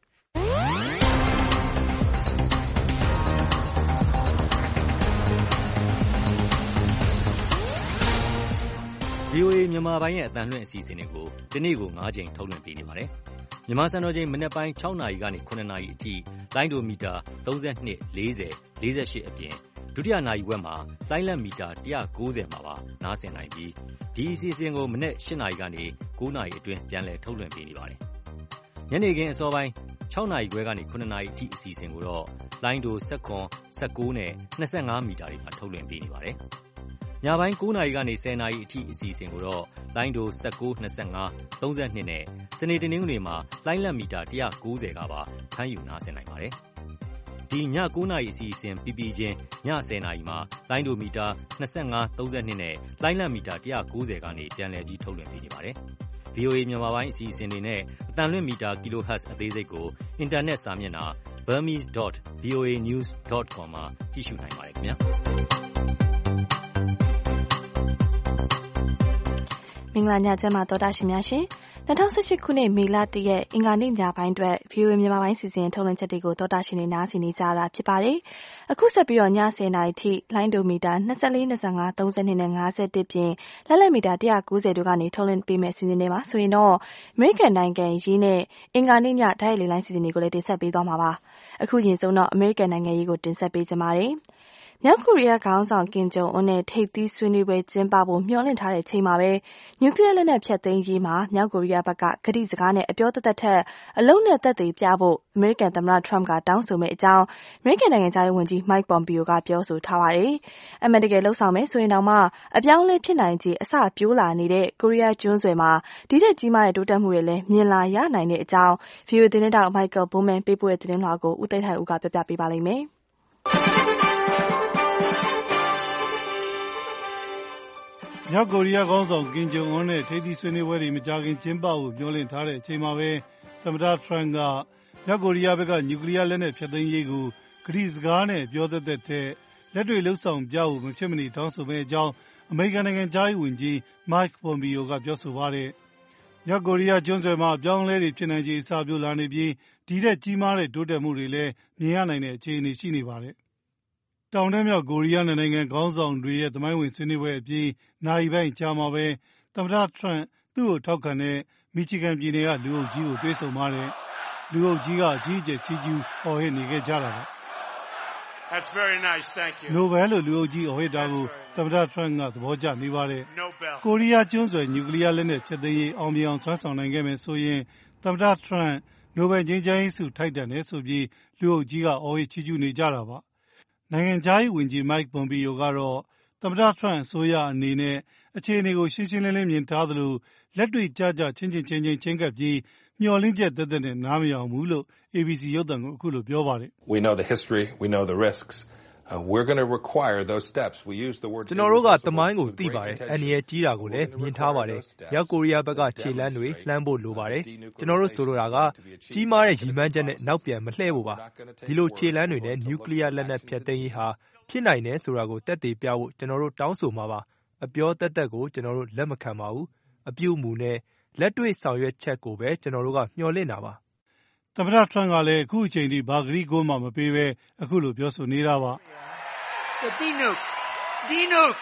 VOA မြန်မာပိုင်းရဲ့အသံလွှင့်အစီအစဉ်တွေကိုဒီနေ့ကို9ချိန်ထုတ်လွှင့်ပေးနေပါတယ်။မြန်မာစံတော်ချိန်မနက်ပိုင်း6နာရီကနေ9နာရီအထိလိုင်းဒိုမီတာ32 40 48အပြင်ဒုတိယနာရီဝက်မှာလိုင်းလက်မီတာ190မှာပါနားဆင်နိုင်ပြီးဒီအစီအစဉ်ကိုမနက်8နာရီကနေ9နာရီအတွင်းပြန်လည်ထုတ်လွှင့်ပေးနေပါတယ်။ညနေခင်းအစောပိုင်း6နာရီခွဲကနေ9နာရီအထိအစီအစဉ်ကိုတော့လိုင်းဒို19နဲ့25မီတာတွေမှာထုတ်လွှင့်ပေးနေပါတယ်။ညပိုင်း9နာရီကနေ10နာရီအထိအစီအစဉ်ကိုတော့လိုင်းဒို19 25 32နဲ့စနေတနင်္ဂနွေမှာလိုင်းလက်မီတာ190ကပါဖမ်းယူနားဆင်နိုင်ပါတယ်။ဒီည9 နာရီအစီအစဉ်ပြီးပြီးချင်းည10 နာရီမှာလိုင်းဒိုမီတာ25 32နဲ့လိုင်းလံမီတာ190ကနေပြန်လည်ပြီးထုတ်လွှင့်ပေးနေပါတယ်။ VOA မြန်မာပိုင်းအစီအစဉ်တွေနဲ့အတန်လွင့်မီတာ kHz အသေးစိတ်ကိုအင်တာနက်စာမျက်နှာ burmese.voanews.com မှာကြည့်ရှုနိုင်ပါတယ်ခင်ဗျာ။မင်္ဂလာညချမ်းပါတော်တာရှင်များရှင်2018ခုနှစ်မေလ1ရက်အင်္ဂါနေ့ညပိုင်းအတွက် VOA မြန်မာပိုင်းစီစဉ်ထုတ်လွှင့်ချက်တွေကိုတော်တာရှင်တွေနားဆင်နေကြရတာဖြစ်ပါတယ်။အခုဆက်ပြီးတော့ည10 နာရီထိလိုင်းဒိုမီတာ24 25 32နဲ့51ပြင်လက်လက်မီတာ190တို့ကနေထုတ်လွှင့်ပေးမယ့်စီစဉ်တွေမှာဆိုရင်တော့ American နိုင်ငံရေးနဲ့အင်္ဂါနေ့ညဓာတ်ရိုက်လေလိုင်းစီစဉ်တွေကိုလည်းတင်ဆက်ပေးသွားမှာပါ။အခုရင်ဆုံးတော့ American နိုင်ငံရေးကိုတင်ဆက်ပေးကြပါမယ်။မြောက်ကိုရီးယားခေါင်းဆောင်ကင်ဂျုံအွန်းနဲ့ထိပ်သီးဆွေးနွေးပွဲကျင်းပဖို့မျှော်လင့်ထားတဲ့ချိန်မှာပဲနျူကလ িয়ার လက်နက်ဖျက်သိမ်းရေးမှာမြောက်ကိုရီးယားဘက်ကကတိစကားနဲ့အပြောသက်သက်ထက်အလုံးနဲ့သက်သေပြဖို့အမေရိကန်သမ္မတထရမ့်ကတောင်းဆိုမယ့်အကြောင်းအမေရိကန်နိုင်ငံသားရေးဝန်ကြီး Mike Pompeo ကပြောဆိုထားပါတယ်။အမှန်တကယ်လှုပ်ဆောင်မယ်ဆိုရင်တော့မှအပြောင်းအလဲဖြစ်နိုင်ခြေအစပြိုးလာနေတဲ့ကိုရီးယားကျွန်းဆွယ်မှာဒီထက်ကြီးမားတဲ့တိုးတက်မှုတွေလည်းမြင်လာရနိုင်တဲ့အကြောင်း VOA သတင်းတောက် Michael Bowman ပေးပို့တဲ့သတင်းလွှာကိုဦးသိန်းထိုင်ဦးကပြပြပေးပါလိမ့်မယ်။မြောက်ကိုရီးယားခေါင်းဆောင်ကင်ဂျုံအွန်းနဲ့ထိပ်သီးဆွေးနွေးပွဲတွေမကြာခင်ကျင်းပဖို့မျှော်လင့်ထားတဲ့အချိန်မှာပဲသမ္မတထရမ့်ကမြောက်ကိုရီးယားဘက်ကနျူကလ িয়ার လက်နက်ဖျက်သိမ်းရေးကိုကတိစကားနဲ့ပြောသက်သက်ထက်လက်တွေ့လှုပ်ဆောင်ပြဖို့မဖြစ်မနေတောင်းဆိုမယ့်အကြောင်းအမေရိကန်နိုင်ငံသားရေးဝန်ကြီး Mike Pompeo ကပြောဆိုပါတယ်။မြောက်ကိုရီးယားကျွန်းဆွယ်မှာအပြောင်းအလဲတွေဖြစ်နိုင်ခြေအစပြုလာနေပြီးဒီထက်ကြီးမားတဲ့တိုးတက်မှုတွေလည်းမြင်ရနိုင်တဲ့အခြေအနေရှိနေပါတယ်။တောင်နဲ့မြောက်ကိုရီးယားနိုင်ငံခေါင်းဆောင်တွေရဲ့သမိုင်းဝင်ဆွေးနွေးပွဲအပြီးနာရီပိုင်းကြာမှာပဲသမ္မတထရမ့်သူ့ကိုထောက်ခံတဲ့မီချီဂန်ပြည်နယ်ကလူအုပ်ကြီးကိုတွေ့ဆုံပါတယ်။လူအုပ်ကြီးကအကြီးအကျယ်ချီးကျူးအော်ဟစ်နေခဲ့ကြတာပါ။နိုဘယ်လို့လူအုပ်ကြီးအော်ဟစ်တာကိုသမ္မတထရမ့်ကသဘောကျနေပါတယ်။ကိုရီးယားကျွန်းဆွယ်နျူကလ িয়ার လက်နက်ဖျက်သိမ်းရေးအောင်မြင်အောင်ဆွမ်းဆောင်နိုင်ခဲ့မယ်ဆိုရင်သမ္မတထရမ့်နိုဘယ်ငြိမ်းချမ်းရေးဆုထိုက်တန်တယ်ဆိုပြီးလူအုပ်ကြီးကအော်ဟစ်ချီးကျူးနေကြတာပါ။နိုင်ငံခြားရေးဝန်ကြီး Mike Pompeo ကတော့သမ္မတထရမ့်အစိုးရအနေနဲ့အခြေအနေကိုရှင်းရှင်းလင်းလင်းမြင်ထားသလိုလက်တွေ့ကျကျချင်းချင်းကပ်ပြီးမျှော်လင့်ချက်သက်သက်နဲ့နားမယောင်ဘူးလို့ ABC ရုပ်သံကိုအခုလိုပြောပါတယ်။ We know the history, we know the risks. We're going to require those steps. We use the word ကျွန်တော်တို့ကသမိုင်းကိုသိပါတယ်။အန္တရာယ်ကြီးတာကိုလည်းမြင်ထားပါတယ်။မြောက်ကိုရီးယားဘက်ကခြေလှမ်းတွေလှမ်းဖို့လိုပါတယ်။ကျွန်တော်တို့ဆိုလိုတာကကြီးမားတဲ့ရည်မှန်းချက်နဲ့နောက်ပြန်မလှည့်ဖို့ပါ။ဒီလိုခြေလှမ်းတွေနဲ့နျူကလ িয়ার လက်နက်ဖျက်သိမ်းရေးဟာဖြစ်နိုင်တယ်ဆိုတာကိုသက်သေပြဖို့ကျွန်တော်တို့တောင်းဆိုမှာပါ။အပြောသက်သက်ကိုကျွန်တော်တို့လက်မခံပါဘူး။အပြုအမူနဲ့လက်တွေ့ဆောင်ရွက်ချက်ကိုပဲကျွန်တော်တို့ကမျှော်လင့်တာပါ။သမ္မတထရမ့်ကလည်းအခုအချိန်ထိဘာဂရီကိုမှမပေးဘဲအခုလိုပြောဆိုနေတာပါ။ Dinuke.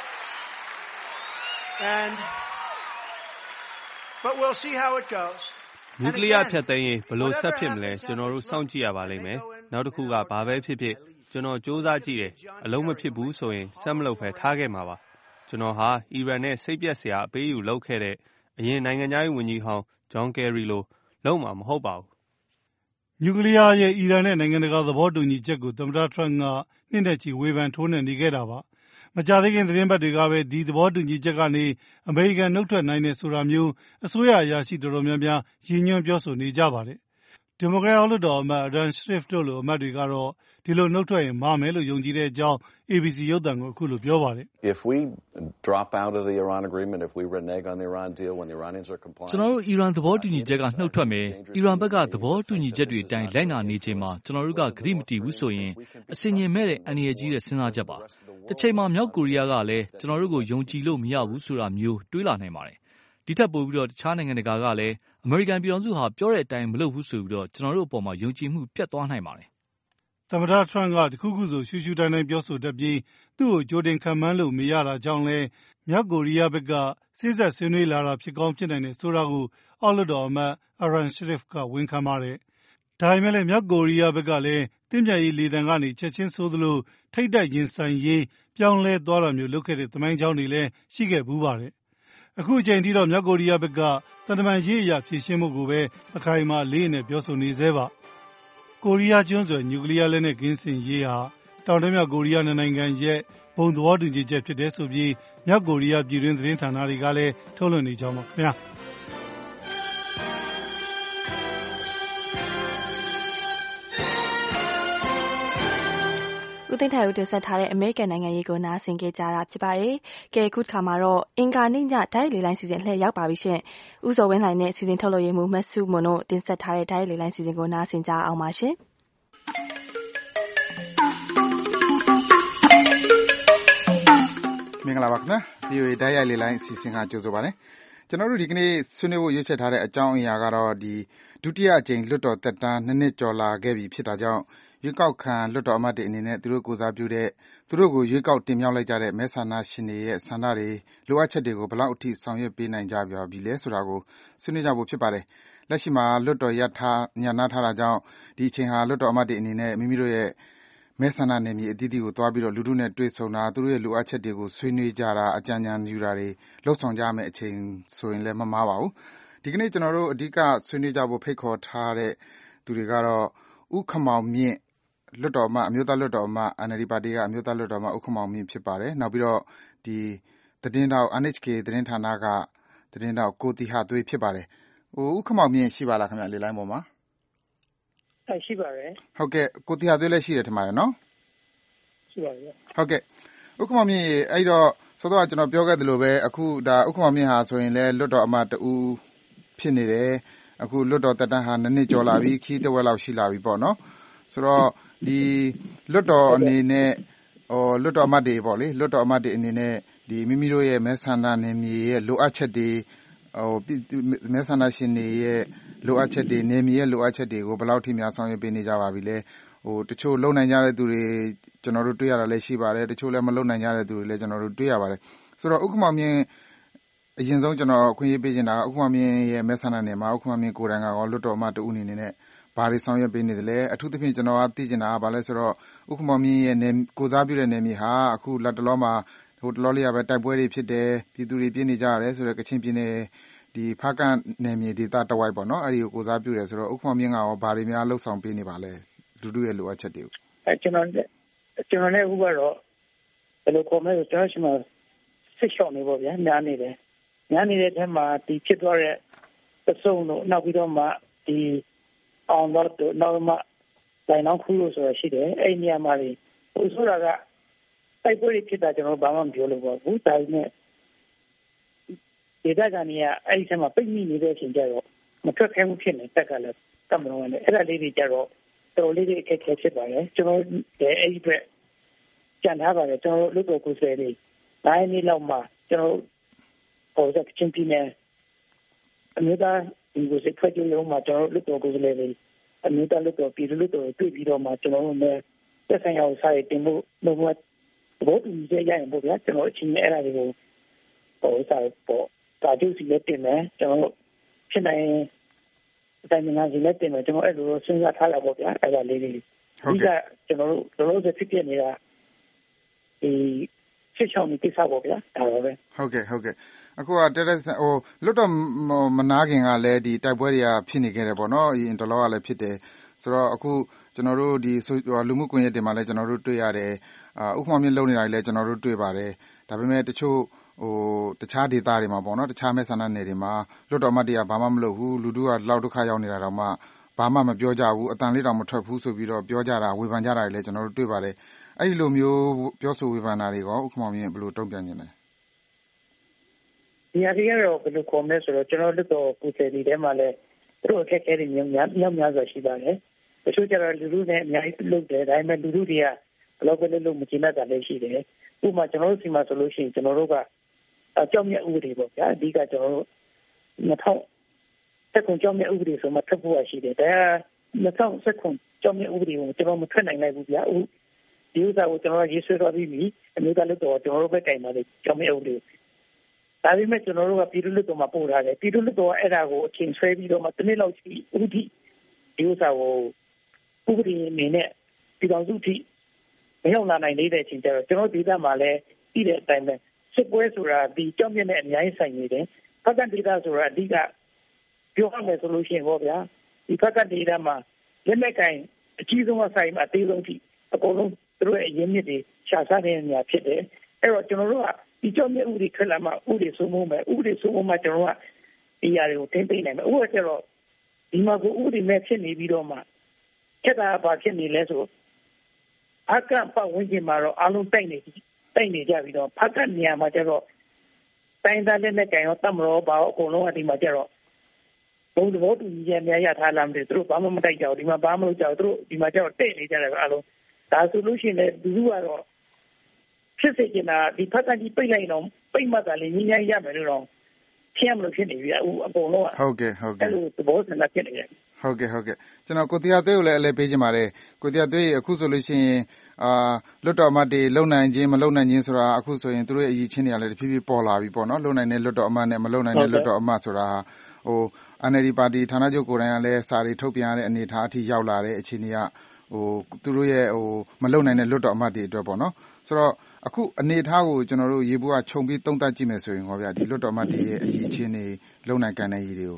But we'll see how it goes. နျူကလ িয়ার ဖျက်သိမ်းရေးဘယ်လိုဆက်ဖြစ်မလဲကျွန်တော်တို့စောင့်ကြည့်ရပါလိမ့်မယ်။နောက်တစ်ခုကဘာပဲဖြစ်ဖြစ်ကျွန်တော်စူးစမ်းကြည့်တယ်။အလုံးမဖြစ်ဘူးဆိုရင်ဆက်မလုပ်ပဲထားခဲ့မှာပါ။ကျွန်တော်ဟာအီရန်နဲ့စိတ်ပြက်စရာအပေးယူလုပ်ခဲ့တဲ့အရင်နိုင်ငံသားရေးဝန်ကြီးဟောင်းဂျွန်ကယ်ရီလိုလုံးမှာမဟုတ်ပါဘူး။နျူကလ িয়ার ရဲ့အီရန်နဲ့နိုင်ငံတကာသဘောတူညီချက်ကိုသမ္မတထရမ့်ကနှစ်နဲ့ချီဝေဖန်ထိုးနှက်နေခဲ့တာပါ။မကြာသေးခင်သတင်းပတ်တွေကပဲဒီသဘောတူညီချက်ကနေအမေရိကန်နှုတ်ထွက်နိုင်တယ်ဆိုတာမျိုးအစိုးရအရာရှိတော်တော်များများရည်ညွှန်းပြောဆိုနေကြပါတယ်။ဒီမိုကရက်အောက်လွှတ်တော်အမတ် Adam Schiff တို့လိုအမတ်တွေကတော့ဒီလိုနှုတ်ထွက်ရင်မှားမယ်လို့ယုံကြည်တဲ့အကြောင်း ABC ရုပ်သံကိုအခုလိုပြောပါတယ်။ If we drop out of the Iran agreement, if we renege on the Iran deal when the Iranians are compliant ကျွန်တော်တို့အီရန်သဘောတူညီချက်ကနှုတ်ထွက်မယ်။အီရန်ဘက်ကသဘောတူညီချက်တွေအတိုင်းလိုက်နာနေချိန်မှာကျွန်တော်တို့ကဂရုမတည်ဘူးဆိုရင်အစင်ញင်မဲ့တဲ့အန္တရာယ်ကြီးတဲ့စဉ်းစားချက်ပါ။တစ်ချိန်မှာမြောက်ကိုရီးယားကလည်းကျွန်တော်တို့ကိုယုံကြည်လို့မရဘူးဆိုတာမျိုးတွေးလာနိုင်ပါတယ်။ဒီထက်ပိုပြီးတော့တခြားနိုင်ငံတကာကလည်းအမေရိကန်ပြည်ထောင်စုဟာပြောတဲ့အတိုင်းမလုပ်ဘူးဆိုပြီးတော့ကျွန်တော်တို့အပေါ်မှာယုံကြည်မှုပြတ်သွားနိုင်ပါတယ်။သမ္မတထရမ့်ကတခုခုဆိုရှူရှူတိုင်းတိုင်းပြောဆိုတတ်ပြီးသူ့ကိုကြိုတင်ခံမှန်းလို့မရတာကြောင့်လဲမြောက်ကိုရီးယားဘက်ကစိစက်ဆွေးနွေးလာတာဖြစ်ကောင်းဖြစ်နိုင်တယ်ဆိုတာကိုအောက်လွှတ်တော်အမတ် Aaron Schiff ကဝန်ခံပါတယ်။ဒါပေမဲ့လည်းမြောက်ကိုရီးယားဘက်ကလည်းတင့်မြတ်ရေးလေတံကနေချက်ချင်းဆိုးသလိုထိတ်တိုက်ရင်ဆိုင်ရေးပြောင်းလဲသွားတာမျိုးလုပ်ခဲ့တဲ့သမိုင်းကြောင်းတွေလည်းရှိခဲ့ဘူးပါတယ်။အခုအချိန်ထိတော့မြောက်ကိုရီးယားဘက်ကသံတမန်ရေးအရာဖြေရှင်းမှုကိုပဲအခိုင်အမာလေးနဲ့ပြောဆိုနေသေးပါ။ကိုရီးယားကျွန်းဆွယ်နျူကလ িয়ার လက်နက်ကင်းစင်ရေးဟာတောင်တမြောက်ကိုရီးယားနိုင်ငံရဲ့ဘုံသဘောတူညီချက်ဖြစ်တယ်ဆိုပြီးမြောက်ကိုရီးယားပြည်တွင်းသတင်းဌာနတွေကလည်းထုတ်လွှင့်နေကြပါခင်ဗျာ။ဦးသိန်းထိုင်ဦးတင်ဆက်ထားတဲ့အမေရိကန်နိုင်ငံရေးကိုနားဆင်ကြကြတာဖြစ်ပါတယ်။ကဲခုတစ်ခါမှာတော့အင်္ဂါနေ့ညဓာတ်လေလိုင်းစီစဉ်လှည့်ရောက်ပါပြီရှင်။ဦးစောဝင်းလှိုင်နဲ့စီစဉ်ထုတ်လုပ်ရေးမှူးမဆုမွန်တို့တင်ဆက်ထားတဲ့ဓာတ်လေလိုင်းစီစဉ်ကိုနားဆင်ကြအောင်ပါရှင်။မင်္ဂလာပါခင်ဗျာ VOA ဓာတ်ရိုက်လေလိုင်းအစီအစဉ်ကကြိုဆိုပါရစေ။ကျွန်တော်တို့ဒီကနေ့ဆွေးနွေးဖို့ရွေးချယ်ထားတဲ့အကြောင်းအရာကတော့ဒုတိယအကြိမ်လွှတ်တော်သက်တမ်း2နှစ်ကျော်လာခဲ့ပြီဖြစ်တာကြောင့်ရွေးကောက်ခံလွှတ်တော်အမတ်တွေအနေနဲ့သူတို့ကိုယ်စားပြုတဲ့သူတို့ကိုရွေးကောက်တင်မြှောက်လိုက်ကြတဲ့မဲဆန္ဒရှင်တွေရဲ့ဆန္ဒတွေလိုအပ်ချက်တွေကိုဘယ်လောက်အထိဆောင်ရွက်ပေးနိုင်ကြပြီလဲဆိုတာကိုဆွေးနွေးကြဖို့ဖြစ်ပါတယ်။လက်ရှိမှာလွှတ်တော်ညှနားထားတာကြောင့်ဒီအချိန်ဟာလွှတ်တော်အမတ်တွေအနေနဲ့မိမိတို့ရဲ့မဲဆန္ဒနယ်မြေအသီးသီးကိုသွားပြီးတော့လူထုနဲ့တွေ့ဆုံတာသူတို့ရဲ့လိုအပ်ချက်တွေကိုဆွေးနွေးကြတာအကြံဉာဏ်ယူတာတွေလှုပ်ဆောင်ကြမယ့်အချိန်ဆိုရင်လည်းမမှားပါဘူး။ဒီကနေ့ကျွန်တော်တို့အဓိကဆွေးနွေးကြဖို့ဖိတ်ခေါ်ထားတဲ့သူတွေကတော့ဦးခမောင်မြင့်လွှတ်တော်အမတ်အမျိုးသားလွှတ်တော်အမတ် NLD ပါတီကအမျိုးသားလွှတ်တော်အမတ်ဦးခမောင်မြင့်ဖြစ်ပါတယ်။နောက်ပြီးတော့ဒီသတင်းတောက် NHK သတင်းဌာနကသတင်းတောက်ကိုတီဟာသွေးဖြစ်ပါတယ်။ဦးခမောင်မြင့်ရှိပါလားခင်ဗျလေလိုင်းပေါ်မှာရှိပါတယ်ဟုတ်ကဲ့ကိုတီဟာသွေးလည်းရှိတယ်ထင်ပါတယ်နော်ရှိပါပြီဟုတ်ကဲ့ဥက္ကမောင်မြင့်အဲ့တော့ဆိုတော့ကျွန်တော်ပြောခဲ့သလိုပဲအခုဒါဥက္ကမောင်မြင့်ဟာဆိုရင်လည်းလွတ်တော်အမတ်တူဖြစ်နေတယ်အခုလွတ်တော်တက်တန်းဟာ2နှစ်ကျော်လာပြီခီးတဝက်လောက်ရှိလာပြီပေါ့နော်ဆိုတော့ဒီလွတ်တော်အနေနဲ့လွတ်တော်အမတ်တွေပေါ့လေလွတ်တော်အမတ်တွေအနေနဲ့ဒီမိမိတို့ရဲ့မဲဆန္ဒနယ်မြေရဲ့လိုအပ်ချက်တွေမဲဆန္ဒရှင်တွေရဲ့လိုအပ်ချက်တွေနယ်မြေရဲ့လိုအပ်ချက်တွေကိုဘယ်လောက်ထိများဆောင်ရွက်ပေးနေကြပါပြီလဲတချို့လုံနိုင်ကြတဲ့သူတွေကျွန်တော်တို့တွေ့ရတာလည်းရှိပါတယ်တချို့လည်းမလုံနိုင်ကြတဲ့သူတွေလည်းကျွန်တော်တို့တွေ့ရပါတယ်ဆိုတော့ဥက္ကမောင်မြင့်အရင်ဆုံးကျွန်တော်အခွင့်အရေးပေးချင်တာကဥက္ကမောင်မြင့်ရဲ့မဲဆန္ဒနယ်မှာဥက္ကမောင်မြင့်ကိုယ်တိုင်ကလွတ်တော်အမတ်တူအနေနဲ့ဘာတွေဆောင်ရွက်ပေးနေသလဲအထူးသဖြင့်ကျွန်တော်ကသိချင်တာကဘာလဲဆိုတော့ဥက္ကမောင်မြင့်ရဲ့ကိုစားပြုတဲ့နယ်မြေဟာအခုလက်တလောမှာတလောလေးရပဲတိုက်ပွဲတွေဖြစ်တယ်ပြည်သူတွေပြင်းနေကြရတယ်ဆိုတော့ကချင်ပြည်နယ်ဒီဖားကန့်နယ်မြေဒေသတဝိုက်ပေါ့နော်အဲ့ဒီကိုစားပြုတယ်ဆိုတော့ဥက္ကမောင်မြင့်ကဘာတွေများလှုပ်ဆောင်ပေးနေပါလဲလူထုရဲ့လိုအပ်ချက်တွေကိုကျွန်တော်လည်းဥပတော့ဘယ်လိုခေါ်မလဲကျွန်တော်ရှိမှစစ်ရှောင်းနေပေါ့ဗျာညားနေတယ်ညားနေတဲ့အထက်မှာဒီဖြစ်သွားတဲ့ပစုံတို့နောက်ပြီးတော့မှဒီအောင်တော့နောက်မှတိုင်နောက်ခူးလို့ဆိုတာရှိတယ်အဲ့နေရာမှာလေဟိုဆိုတာကတိုက်ပွဲတွေဖြစ်တာကျွန်တော်ဘာမှမပြောလို့ပါဘူးဒါပေမဲ့ဒေသခံတွေကအဲ့ဒီထဲမှာပိတ်မိနေတဲ့အချိန်ကျတော့မထွက်ခဲမှုဖြစ်နေတက်ကလည်းတမလို့လည်းအဲ့ဒါလေးတွေကျတော့တော်လေးတွေအခက်အခဲဖြစ်ပါတယ်ကျွန်တော်အဲ့ဒီအတွက်ကြံထားပါတယ်ကျွန်တော်လုပ်တော့ကိုယ်စားတွေနိုင်နေလောက်မှကျွန်တော်ဟိုကချင်းပြည်နယ်အမျိုးသားဒီကိုစိတ်ဖွဲ့ကြလို့မှကျွန်တော်လုပ်တော့ကိုယ်စားတွေအမျိုးသားလုပ်တော့ပြည်သူလုပ်တော့တွေ့ပြီးတော့မှကျွန်တော်တို့လည်းသက်ဆိုင်ရာစာရေးတင်ဖို့လုပ်ဖို့ဘောတူညီချက်ရရင်ပေါ့ဗျာကျွန်တော်အချင်းအဲ့ဒါတွေကိုဟိုစာပေါ့ဒါကျုပ်စီလက်တင်မယ်ကျွန်တော်ဖြစ်နိုင်အတိုင်းငါစီလက်တင်မယ်ကျွန်တော်အဲ့လိုစဉ်းစားထားလာပေါ့ဗျာအဲ့ဒါလေးတွေဒီကကျွန်တော်တို့ဖြစ်ပြနေတာဒီစစ်ချောင်းဒီကိစ္စပေါ့ဗျာဒါပါပဲဟုတ်ကဲ့အခုကတက်လွတ်တော့မနာခင်ကလည်းဒီတိုက်ပွဲတွေကဖြစ်နေခဲ့တယ်ပေါ့နော်အင်တလောကလည်းဖြစ်တယ်ဆိုတော့အခုကျွန်တော်တို့ဒီလူမှုကွန်ရက်တွေမှာလည်းကျွန်တော်တို့တွေ့ရတယ်ဥက္ကမောင်မြင့်လုံနေတာလည်းကျွန်တော်တို့တွေ့ပါတယ်ဒါပေမဲ့တချို့တခြားဒေသတွေမှာပေါ့နော်တခြားမဲဆန္ဒနယ်တွေမှာလွတ်တော်အမတ်တွေကဘာမှမလုပ်ဘူးလူထုကလောက်ဒုက္ခရောက်နေတာတော့မှဘာမှမပြောကြဘူးအတန်လေးတောင်မထွက်ဘူးဆိုပြီးတော့ပြောကြတာဝေဖန်ကြတာတွေလည်းကျွန်တော်တို့တွေ့ပါတယ်အဲ့ဒီလိုမျိုးပြောဆိုဝေဖန်တာတွေရောဥက္ကမောင်မြင့်ဘယ်လိုတုံ့ပြန်နေလဲဒီအရေးရောဘယ်လိုကောမလဲဆိုတော့ကျွန်တော်တို့တော့ကိုယ်စီထဲမှာလည်းသူတို့အခက်အခဲတွေများစွာရှိပါတယ်တချို့ကျတော့လူထုနဲ့အများကြီးလုပ်တယ်ဒါပေမဲ့လူထုတွေကဘယ်လိုပဲလုပ်မကျင်တတ်တာလည်းရှိတယ်ဥပမာကျွန်တော်တို့စီမှာဆိုလို့ရှိရင်ကျွန်တော်တို့ကကြောက်မြတ်ဥပဒေပေါ့ဗျာအဓိကကျွန်တော်တို့2019ကြောက်မြတ်ဥပဒေဆိုမှထပ်ဖို့ရှိတယ်ဒါ2019ကြောက်မြတ်ဥပဒေကိုကျွန်တော်မထွက်နိုင်လိုက်ဘူးဗျာဒီဥစ္စာကိုကျွန်တော်ရေးဆွဲသွားပြီးပြီအမျိုးသားလွှတ်တော်ကျွန်တော်တို့ပဲတိုင်ပါတယ်ကြောက်မြတ်ဥပဒေဒါပေမဲ့ကျွန်တော်တို့ကပြည်သူ့လွှတ်တော်မှာပို့ထားတယ်ပြည်သူ့လွှတ်တော်ကအဲ့ဒါကိုအချိန်ဆွဲပြီးတော့မှတစ်နှစ်လောက်ရှိဥပဒေဒီဥစ္စာကိုဥပဒေအနေနဲ့ပြည်တော်စုထိမရောက်လာနိုင်တဲ့အချိန်ကျတော့ကျွန်တော်ဒေသမှာလည်းပြီးတဲ့အတိုင်းပဲစစ်ပွဲဆိုတာဒီကြောက်မြတ်နဲ့အများကြီးဆိုင်နေတယ်ဖက်ကန်ဒေသဆိုတာအဓိကပြောရမယ်ဆိုလို့ရှိရင်ပေါ့ဗျာဒီဖက်ကန်ဒေသမှာလက်နက်ကင်အကြီးဆုံးအဆိုင်မှာအသေးဆုံးထိအကုန်လုံးသူတို့ရဲ့အရင်းမြစ်တွေရှာစားတဲ့နေရာဖြစ်တယ်အဲ့တော့ကျွန်တော်တို့ကဒီကြောက်မြတ်ဥပဒေထွက်လာမှဥပဒေစိုးမိုးမယ်ဥပဒေစိုးမိုးမှကျွန်တော်ကဒီຢာတွေကိုထိမ့်သိမ့်နိုင်မယ်ဥပဒေကျတော့ဒီမှာကိုဥပဒေနဲ့ဖြစ်နေပြီးတော့မှခက်တာဘာဖြစ်နေလဲဆိုဖားကန့်ပတ်ဝန်းကျင်မှာတော့အားလုံးတိုက်နေကြပြီးတော့ဖားကန့်နေရာမှာကျတော့တိုင်းသားလက်နဲ့ကင်ရောတတ်မလို့ပါအကုန်လုံးအဒီမှာကျတော့ဘုံသဘောတူညီချက်များရထားလာတယ်သူတို့ဘာမှမတိုက်ကြဘူးဒီမှာဘာမှမလုပ်ကြဘူးသူတို့ဒီမှာကျတော့တဲ့နေကြတယ်အားလုံးဒါဆိုလို့ရှိရင်လည်းလူလူကတော့ဖြစ်စေချင်တာဒီဖက်ကကြီးပိတ်လိုက်တော့ပိတ်မှသာလေညီညာရမယ်လို့တော့ထင်ရမလို့ဖြစ်နေပြီအကုန်လုံးဟုတ်ကဲ့အဲ့လိုသဘောဆန္ဒဖြစ်နေတယ်ဟုတ်ကဲ့ကျွန်တော်ကိုတရားသွေးကိုလည်းအလဲပေးချင်ပါတယ်ကိုတရားသွေးအခုဆိုလို့ရှိရင်လွတ်တော်အမတ်တွေလုံနိုင်ခြင်းမလုံနိုင်ခြင်းဆိုတာအခုဆိုရင်သူတို့ရဲ့အရေးချင်းတွေကလည်းတဖြည်းဖြည်းပေါ်လာပြီပေါ့နော်လုံနိုင်တဲ့လွတ်တော်အမတ်နဲ့မလုံနိုင်တဲ့လွတ်တော်အမတ်ဆိုတာNLD ပါတီဌာနချုပ်ကိုယ်တိုင်ကလည်းစာတွေထုတ်ပြန်ရတဲ့အနေအထားအထိရောက်လာတဲ့အခြေအနေကသူတို့ရဲ့မလုံနိုင်တဲ့လွတ်တော်အမတ်တွေအတွက်ပေါ့နော်ဆိုတော့အခုအနေအထားကိုကျွန်တော်တို့ရေဘူးကခြုံပြီးသုံးသပ်ကြည့်မယ်ဆိုရင်ဟောဗျာဒီလွတ်တော်အမတ်တွေရဲ့အရေးချင်းတွေလုံနိုင်ကန်တဲ့ရေးတွေကို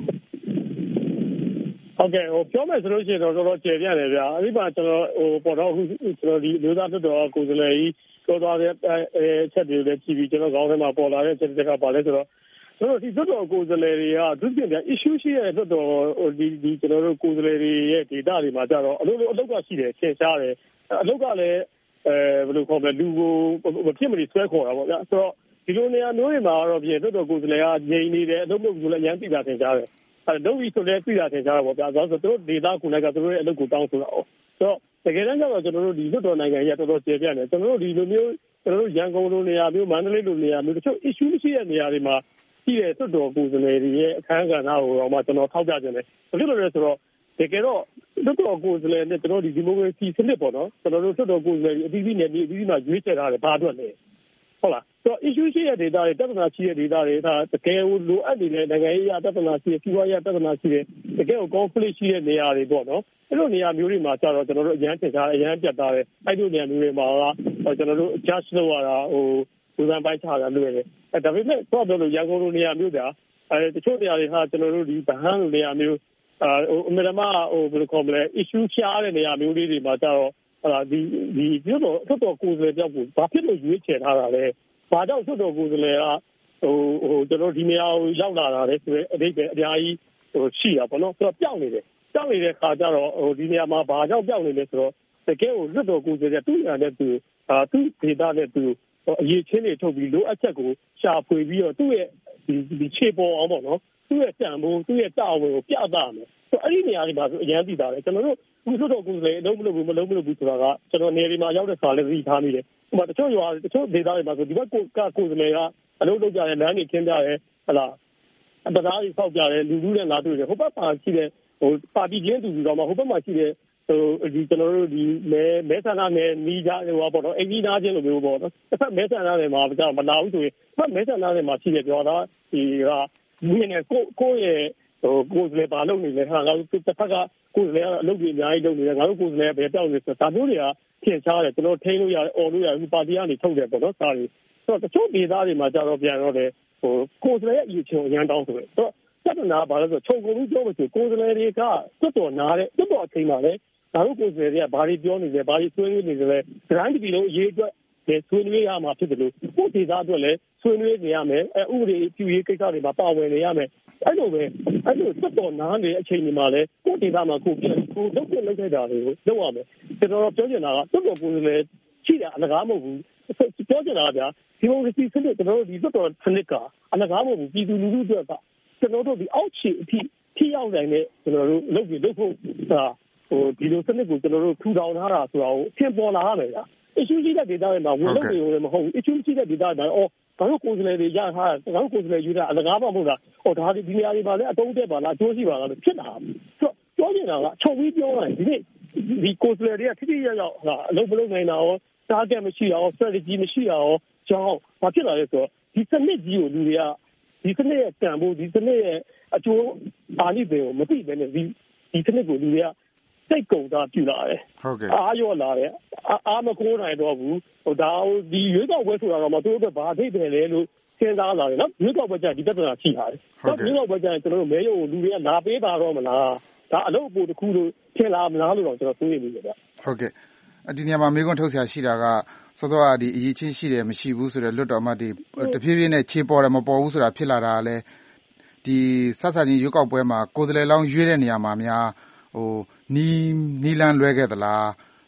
ဟုတ်ကဲ့ပြောမယ်ဆိုလို့ရှိရင်တော့တော်တော်ကျေပြန့်တယ်ဗျာအဲ့ဒီမှာကျွန်တော်ပေါ်တော့အခုကျွန်တော်ဒီလူသားလွတ်တော်ကိုယ်စားလှယ်ကြီးပြောသွားတဲ့အချက်တွေလည်းကြည့်ပြီးကျွန်တော်ခေါင်းထဲမှာပေါ်လာတဲ့အချက်တွေကပါလဲဆိုတော့ကျွန်တော်ဒီလွတ်တော်ကိုယ်စားလှယ်တွေကသူပြင်ပြ issue ရှိတဲ့လွတ်တော်ဒီကျွန်တော်တို့ကိုယ်စားလှယ်တွေရဲ့ data တွေမှာကြတော့အလုပ်ကရှိတယ်သင်ရှားတယ်အလုပ်ကလည်းဘယ်လိုခေါ်မလဲလူကိုမဖြစ်မနေဆွဲခေါ်တာပေါ့ဗျာဆိုတော့ဒီလိုနေရာမျိုးတွေမှာတော့ပြင်လွတ်တော်ကိုယ်စားလှယ်ကငြိမ်နေတယ်အလုပ်လုပ်လို့လည်းအများကြီးသိတာသင်ရှားတယ်လုပ်ပြီးဆိုလည်းသိတာသင်ရှားတယ်ပေါ့ဗျာဆိုတော့သူတို့ data ကိုလည်းကသူတို့ရဲ့အလုပ်ကိုတောင်းဆိုတာ哦ဆိုတော့တကယ်တမ်းကျတော့ကျွန်တော်တို့ဒီလွတ်တော်နိုင်ငံကြီးကတော်တော်ကျေပြန့်တယ်ကျွန်တော်တို့ဒီလိုမျိုးကျွန်တော်တို့ရန်ကုန်လိုနေရာမျိုးမန္တလေးလိုနေရာမျိုးတချို့ issue ရှိတဲ့နေရာတွေမှာရှိတဲ့လွတ်တော်ကိုယ်စားလှယ်တွေရဲ့အခမ်းအနားကိုတော့မှကျွန်တော်ထောက်ပြခြင်းတယ်ဘာဖြစ်လို့လဲဆိုတော့တကယ်တော့လွတ်တော်ကိုယ်စားလှယ်နဲ့ကျွန်တော်ဒီမိုကရေစီစနစ်ပေါ့နော်ကျွန်တော်တို့လွတ်တော်ကိုယ်စားလှယ်အသီးသီးနဲ့ဒီအသီးသီးမှာရွေးချယ်ထားတယ်ဘာအတွက်လဲဟုတ်လားဆိုတော့ issue ရှိတဲ့ data တွေပြဿနာရှိတဲ့ data တွေဒါတကယ်ကိုလိုအပ်နေတဲ့နိုင်ငံရေးအပြဿနာရှိတဲ့စီးပွားရေးပြဿနာရှိတဲ့တကယ်ကို conflict ရှိတဲ့နေရာတွေပေါ့နော်အဲ့လိုနေရာမျိုးတွေမှာကျတော့ကျွန်တော်တို့အရန်တင်ထားအရန်ပြတ်သားတယ်အဲ့လိုနေရာမျိုးတွေမှာကျွန်တော်တို့ adjust လုပ်ရတာလူစံပိုင်းချတာလွယ်တယ်ဒါပေမဲ့တော့ပြောလို့ရန်ကုန်လိုနေရာမျိုးတချို့နေရာတွေဟာကျွန်တော်တို့ဒီဗဟန်းလိုနေရာမျိုးအမေရိကန်ဘယ်လိုခေါ်မလဲ issue ရှားတဲ့နေရာမျိုးလေးတွေမှာကျတော့ဒီပြုတော့ကိုယ်စားလှယ်ပြောက်ကိုဘာဖြစ်လို့ရွေးချယ်ထားတာလဲဘာကြောင့်ကိုယ်စားလှယ်ကကျွန်တော်ဒီနေရာကိုရောက်လာတာလဲဆိုတော့အဓိပ္ပာယ်အများကြီးရှိတာပေါ့နော်ဆိုတော့ပြောင်းနေတယ်ခါကျတော့ဒီနေရာမှာဘာကြောင့်ပြောင်းနေလဲဆိုတော့တကယ်ကိုလွတ်တော်ကိုယ်စားလှယ်သူ့ညာနဲ့သူဒေတာနဲ့သူအရေးချင်းတွေထုတ်ပြီးလိုအပ်ချက်ကိုရှာဖွေပြီးတော့သူ့ရဲ့ဒီခြေပေါ်အောင်ပေါ့နော်သူ့ရဲ့တန်ဖိုးသူ့ရဲ့တာဝန်ကိုပြသမယ်ဆိုအဲ့ဒီနေရာတွေမှာဆိုအရန်သိတာလေကျွန်တော်တို့ဒီလွတ်တော်ကိုယ်စားလှယ်အလုပ်မလုပ်ဘူးဆိုတာကကျွန်တော်နေရာမှာရောက်တဲ့ခါလည်းသိထားမိတယ်ဥပမာတချို့ဒေတာတွေမှာဆိုဒီဘက်ကိုယ်စားလှယ်ကအလုပ်လုပ်ကြတယ်လမ်းတွေခင်းကြတယ်ဟလာအပသားကြီးဆောက်ကြတယ်လူနဲ့လာတွေ့တယ်ဟိုဘက်မှာရှိတဲ့ပါတီချင်းတူတော့မှဟိုဘက်မှာရှိတဲ့ဒီကျွန်တော်တို့ဒီမဲဆန္ဒနယ်နီးကြပေါ့နော်အင်ဂျီနာချင်းလိုမျိုးပေါ့နော်တစ်ဖက်မဲဆန္ဒနယ်မှာမလာဘူးဆိုရင်တစ်ဖက်မဲဆန္ဒနယ်မှာရှိတဲ့ပြောတာဒီကမြင်နေကိုယ့်ရဲ့ကိုယ်စားလှယ်ပါလုပ်နေတယ်ဟာငါတို့တစ်ဖက်ကကိုယ်စားလှယ်ကအလုပ်ကြီးအများကြီးလုပ်နေတယ်ငါတို့ကိုယ်စားလှယ်ပဲတောက်နေဆိုဒါမျိုးတွေကထင်ရှားတယ်ကျွန်တော်ထိန်းလို့ရတယ်អော်လို့ရတယ်ပါတီကနေထုတ်တယ်ပေါ့နော်စာတွေဆိုတော့တချို့ဒေသတွေမှာကြတော့ပြန်တော့တယ်ကိုယ်စားလှယ်ရဲ့အရေးချင်းအရန်တောင်းဆိုတယ်ဆိုတော့ပြဿနာဘာလဲဆိုတော့ခြုံကုန်ပြီးပြောလို့ဆိုကိုယ်စားလှယ်တွေကတွတ်တော်နားတဲ့တွတ်တော်အချိန်မှာလည်းဒါတို့ကိုယ်စားလှယ်တွေကဘာတွေပြောနေလဲဘာတွေဆွေးနွေးနေလဲဂရန်တီလုံးအရေးအတွက်ဆွေးနွေးရမှာဖြစ်တယ်လို့ကိုယ်ဒေသအတွက်လည်းဆွေးနွေးနေရမယ်ဥပဒေပြုရေးကိစ္စတွေမှာပါဝင်နေရမယ်အဲ့လိုတွတ်တော်နားနေတဲ့အချိန်တွေမှာလည်းကိုယ်ဒေသမှာကိုလုပ်ခဲ့တာတွေကိုလုပ်ရမယ်ကျွန်တော်ပြောချင်တာကတွတ်တော်ကိုယ်စားလှယ်ရှိတာအလကားမဟုတ်ဘူးပြောချင်တာကဗျာဒီမိုကရေစီစနစ်ကျွန်တော်တို့ဒီတွတ်တော်စနစ်ကအလကားမဟုတ်ဘူးပြည်သူလူထုအတွက်ကကျွန်တော်တို့ဒီအောက်ခြေအထိရောက်နိုင်တဲ့ကျွန်တော်တို့လုပ်ဖို့ဒီလိုစနစ်ကိုကျွန်တော်တို့ထူထောင်ထားတာဆိုတာကိုသင်ပေါ်လာရမယ်ဗျာ issue ရှိတဲ့ data တွေမှာဝင်လို့နေမဟုတ်ဘူး issue ရှိတဲ့ data တွေမှာဘာလို့ကိုယ်စားလှယ်တွေရထားတာဘာလို့ကိုယ်စားလှယ်ယူတာအလကားမဟုတ်လားဒါဒီနေရာတွေမှာလည်းအတုံးတက်ပါလားအကျိုးရှိပါလားလို့ဖြစ်တာဆိုတော့ပြောနေတာကချုပ်ပြီးပြောရင်ဒီနေ့ဒီကိုယ်စားလှယ်တွေကထိထိရောက်ရောက်အလုပ်မလုပ်နိုင်တာရော target မရှိတာရော strategy မရှိတာရောကြောင်းဘာဖြစ်လာလဲဆိုတော့ဒီစနစ်ကြီးကိုလူတွေကဒီစနစ်ရဲ့တန်ဖိုးဒီစနစ်ရဲ့အကျိုးအာနိသင်ကိုမသိဘဲနဲ့ဒီစနစ်ကိုလူတွေကစိတ်ကုန်တာပြလာတယ်ဟုတ်ကဲ့အားရောလာတယ်အားမကိုးနိုင်တော့ဘူးဒါဒီရွေးကောက်ပွဲဆိုတာတော့မတို့အတွက်ဘာအထိပ်တယ်လဲလို့စဉ်းစားလာတယ်နော်ရွေးကောက်ပွဲကျဒီပြဿနာရှိတာတယ်ရွေးကောက်ပွဲကျကျွန်တော်တို့မဲရုံကိုလူတွေကလာပေးပါတော့မလားဒါအလုပ်အပိုတစ်ခုလို့ထင်လာမလားလို့တော့ကျွန်တော်တွေးနေတယ်ဗျဟုတ်ကဲ့ဒီနေရာမှာမေးခွန်းထုတ်ဆရာရှိတာကစောစောကဒီအရေးချင်းရှိတယ်မရှိဘူးဆိုတော့လွတ်တော်မှဒီတဖြည်းဖြည်းနဲ့ခြေပေါ်တယ်မပေါ်ဘူးဆိုတာဖြစ်လာတာလဲဒီဆက်ဆံရေးရွေးကောက်ပွဲမှာကိုယ်စားလှယ်လောင်းရွေးတဲ့နေရာမှာများနီလန်းလွဲခဲ့သလား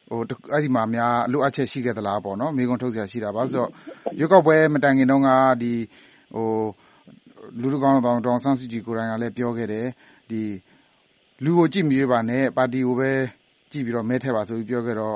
အဲ့ဒီမှာများလိုအပ်ချက်ရှိခဲ့သလားပေါ့နော်မေးခွန်းထုတ်စရာရှိတာပါဆိုတော့ရွေးကောက်ပွဲမတိုင်ခင်တုန်းကဒီလူလူကောင်းတောင်ဆန်းစုကြည်ကိုယ်တိုင်ကလည်းပြောခဲ့တယ်ဒီလူကိုကြည့်မရွေးပါနဲ့ပါတီကိုပဲကြည့်ပြီးတော့မဲထည့်ပါဆိုပြီးပြောခဲ့တော့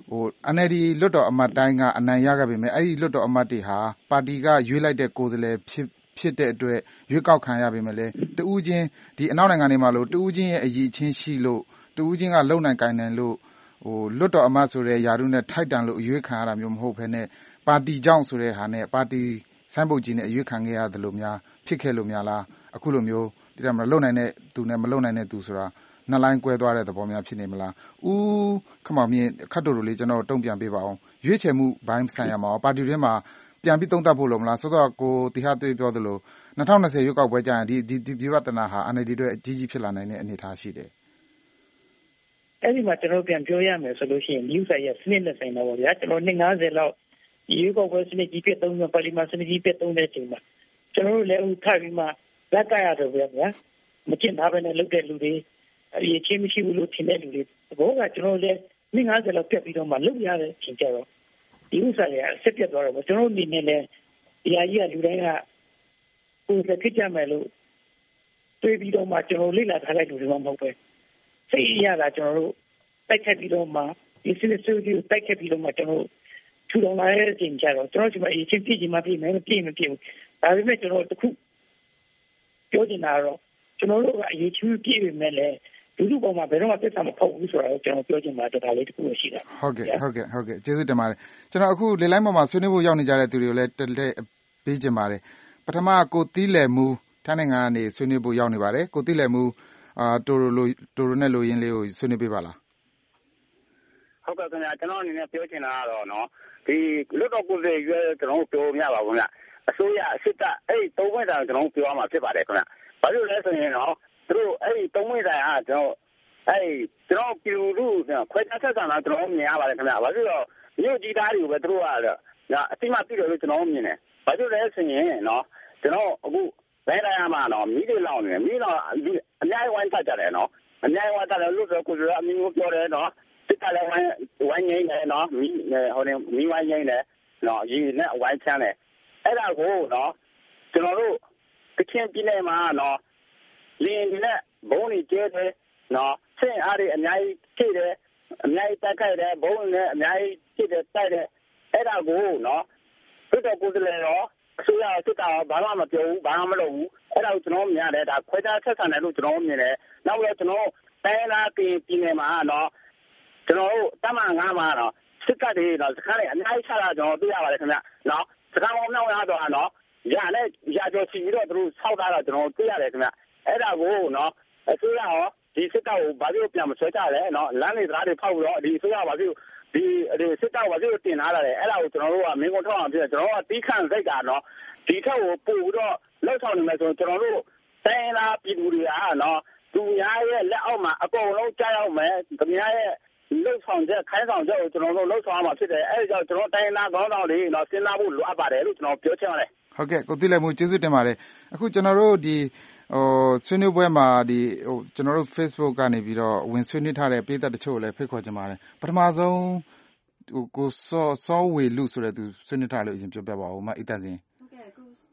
NLD လွတ်တော်အမတ်တိုင်းကအနိုင်ရခဲ့ပေမဲ့အဲ့ဒီလွတ်တော်အမတ်တွေဟာပါတီကရွေးလိုက်တဲ့ကိုယ်စားလှယ်ဖြစ်တဲ့အတွက်ရွေးကောက်ခံရပေမဲ့လည်းတဦးချင်းဒီအနောက်နိုင်ငံတွေမှာလို့တဦးချင်းရဲ့အရေးချင်းရှိလို့တဦးချင်းကလုံနိုင်ကိုင်နိုင်လို့လွတ်တော်အမတ်ဆိုတဲ့ယာရုနဲ့ထိုက်တန်လို့အရွေးခံရတာမျိုးမဟုတ်ဘဲနဲ့ပါတီကြောင့်ဆိုတဲ့ဟာနဲ့ပါတီဆိုင်းဘုတ်ကြီးနဲ့အရွေးခံခဲ့ရတယ်လို့များဖြစ်ခဲ့လို့များလားအခုလိုမျိုးဒီမှာလုံနိုင်တဲ့သူနဲ့မလုံနိုင်တဲ့သူဆိုတာနှစ်လိုင်းကွဲသွားတဲ့သဘောများဖြစ်နေမလားဦးခမောင်မြင့်ခတ်တို့လိုလေးကျွန်တော်တုံ့ပြန်ပေးပါအောင်ရွေးချယ်မှုဘိုင်းဆိုင်ရမှာပါတီတွင်းမှာပြန်ပြီးသုံးသပ်ဖို့လို့မလားဆိုတော့ကိုတီဟာတွေးပြောသလို2020ရွေးကောက်ပွဲကျရင်ဒီပြဿနာဟာ NLD အတွက်အကြီးကြီးဖြစ်လာနိုင်တဲ့အနေအထားရှိတယ်အဲ့ဒီမှာကျွန်တော်ပြန်ပြောရမယ်ဆိုလို့ရှိရင် news ရဲ့စနစ်နဲ့ဆိုင်တော့ဗျာကျွန်တော်250လောက်ရွေးကောက်ပွဲစနစ်ကြီးပြတ်သုံးပါလီမန်စနစ်ကြီးပြတ်သုံးတဲ့အချိန်မှာကျွန်တော်တို့လည်းဥထားပြီးမှလက်ကရတော့ဗျာမကျင့်ထားဘဲနဲ့လုပ်တဲ့လူတွေအရေးချင်းမရှိဘူးလို့ထင်တဲ့လူတွေဘောကကျွန်တော်လည်း250လောက်ပြတ်ပြီးတော့မှလုပ်ရတဲ့အချိန်ကျတော့ဒီဥစ္စာတွေအဆက်ပြတ်သွားတော့ကျွန်တော်အနေနဲ့လည်းဒီအကြီးကလူတိုင်းကကိုယ်သက်ဖြစ်ကြမယ်လို့တွေးပြီးတော့မှကျွန်တော်လေ့လာထားလိုက်လူတွေမှမဟုတ်ပဲစိတ်ရတာကျွန်တော်တို့တိုက်ခတ်ပြီးတော့မှဒီစစ်စစ်ကိုတိုက်ခတ်ပြီးတော့မှကျွန်တော်ထူထောင်လာတဲ့အချိန်ကျတော့ကျွန်တော်ဒီမှာအချင်းပြည့်ချင်မှပြည့်မယ်မပြည့်မပြည့်ဘူးဒါပေမဲ့ကျွန်တော်တခုပြောချင်တာတော့ကျွန်တော်တို့ကအရေးကြီးပြည့်ပေမဲ့လည်းလူပေါ်မှာဘယ်တော့မှသက်သာမပေါ့ဘူးဆိုတာကိုကျွန်တော်ပြောချင်ပါတယ်ဒါလေးတခုရှိတာဟုတ်ကဲ့ကျေးဇူးတင်ပါတယ်ကျွန်တော်အခုလေလိုင်းပေါ်မှာဆွေးနွေးဖို့ရောက်နေကြတဲ့သူတွေကိုလည်းတက်လက်ပေးချင်ပါတယ်ပထမကိုတီးလယ်မူထိုင်းနိုင်ငံကနေဆွေးနွေးဖို့ရောက်နေပါတယ်ကိုတီးလယ်မူတိုရိုနဲ့လိုရင်းလေးကိုဆွေးနွေးပေးပါလားဟုတ်ကဲ့ခင်ဗျာကျွန်တော်အနေနဲ့ပြောချင်တာကတော့နော်ဒီလွတ်တော်ကိုယ်စားရွေးကျွန်တော်ပြောပြပါဘူးခင်ဗျာအစိုးရအစစ်တပ်အဲ့သုံးခွင့်တိုင်ကျွန်တော်ပြောရမှာဖြစ်ပါတယ်ခင်ဗျာဘာလို့လဲဆိုရင်နော်သူတို့အဲ့သုံးခွင့်တိုင်ကကျွန်တော်ပြည်သူခွဲခြားဆက်ဆံတာကျွန်တော်မြင်ရပါတယ်ခင်ဗျာဘာလို့တော့မြို့ကြီးသားတွေကိုပဲသူတို့ကအတိမပြည့်တယ်လို့ကျွန်တော်မြင်တယ်ဘာလို့လဲဆိုရင်နော်ကျွန်တော်အခုဘယ်တိုင်းမှာနော်မိတွေလောင်နေတယ်မိတော့အများကြီးဝိုင်းတတ်ကြတယ်နော်အများကြီးဝိုင်းတတ်တယ်လို့ဆိုကိုယ်ကအမျိုးမျိုးပြောတယ်နော်စစ်ကလည်းဝိုင်းငိမ့်တယ်နော်မိဝိုင်းငိမ့်တယ်နော်ရေနဲ့ဝိုင်းချမ်းတယ်အဲ့ဒါကိုနော်ကျွန်တော်တို့ကချင်ပြည်နယ်မှာနော်လင်းနဲ့ဘုံတွေကျဲတယ်နော်ဆင့်အားတွေအများကြီးဖြစ်တယ်အများကြီးတိုက်ခိုက်တယ်ဘုံနဲ့အများကြီးဖြစ်တယ်တိုက်တယ်အဲ့ဒါကိုနော်သူတို့ကိုယ်လည်းရောအစိုးရစစ်တပ်ဘာမှမပြောဘူးဘာမှမလုပ်ဘူးအဲ့ဒါကိုကျွန်တော်မြင်ရတယ်ဒါခွဲခြားဆက်ဆံတယ်လို့ကျွန်တော်မြင်တယ်နောက်ပြီးတော့ကျွန်တော်တိုင်းလာပြည်နယ်မှာနော်ကျွန်တော်တို့တမန်9မှာတော့စစ်တပ်တွေတော့စခန်းတွေအများကြီးချတာကျွန်တော်သိရပါတယ်ခင်ဗျနော်စခန်းပေါင်းမြောက်ရတော့နော်ရနဲ့ရကြော်စီပြီးတော့သူတို့ဆောက်ထားတာကျွန်တော်သိရတယ်ခင်ဗျအဲ့ဒါကိုနော်အစိုးရရောဒီစစ်တပ်ကိုဘာလို့ပြန်မဆွဲကြလဲနော်လမ်းတွေသားတွေဖောက်ပြီးတော့ဒီအစိုးရဘာလို့ဒီစစ်တပ်ဘာလို့တင်လာတာလဲအဲ့ဒါကိုကျွန်တော်တို့ကမင်းကုန်းထောက်အောင်ပြကျွန်တော်တို့ကတီးခန့်စိတ်တာနော်ဒီထက်ကိုပို့ပြီးတော့လောက်ဆောင်နေမယ်ဆိုကျွန်တော်တို့တိုင်းလာပြည်သူတွေကနော်သူများရဲ့လက်အောက်မှာအကုန်လုံးကြားရောက်မယ်သူများရဲ့လှုပ်ဆောင်ချက်ခိုင်းဆောင်ချက်ကိုကျွန်တော်တို့လှုပ်ဆောင်ရမှာဖြစ်တယ်အဲ့ဒါကြောင့်ကျွန်တော်တိုင်းလာခေါင်းဆောင်တွေတော့စဉ်းစားဖို့လိုအပ်ပါတယ်လို့ကျွန်တော်ပြောချင်ပါတယ်ဟုတ်ကဲ့ကိုသိလက်မှုကျေးဇူးတင်ပါတယ်အခုကျွန်တော်တို့ဒီဆွေးနွေးပွဲမှာကျွန်တော်တို့ Facebook ကနေပြီးတော့ဝင်ဆွေးနွေးထားတဲ့ပြည်သက်တချို့ကိုလည်းဖိတ်ခေါ်ချင်ပါတယ်ပထမဆုံးကိုစောဝေလူဆိုတဲ့သူဆွေးနွေးထားလို့အရင်ပြောပြပါဦးမအီတန်စင်ဟုတ်ကဲ့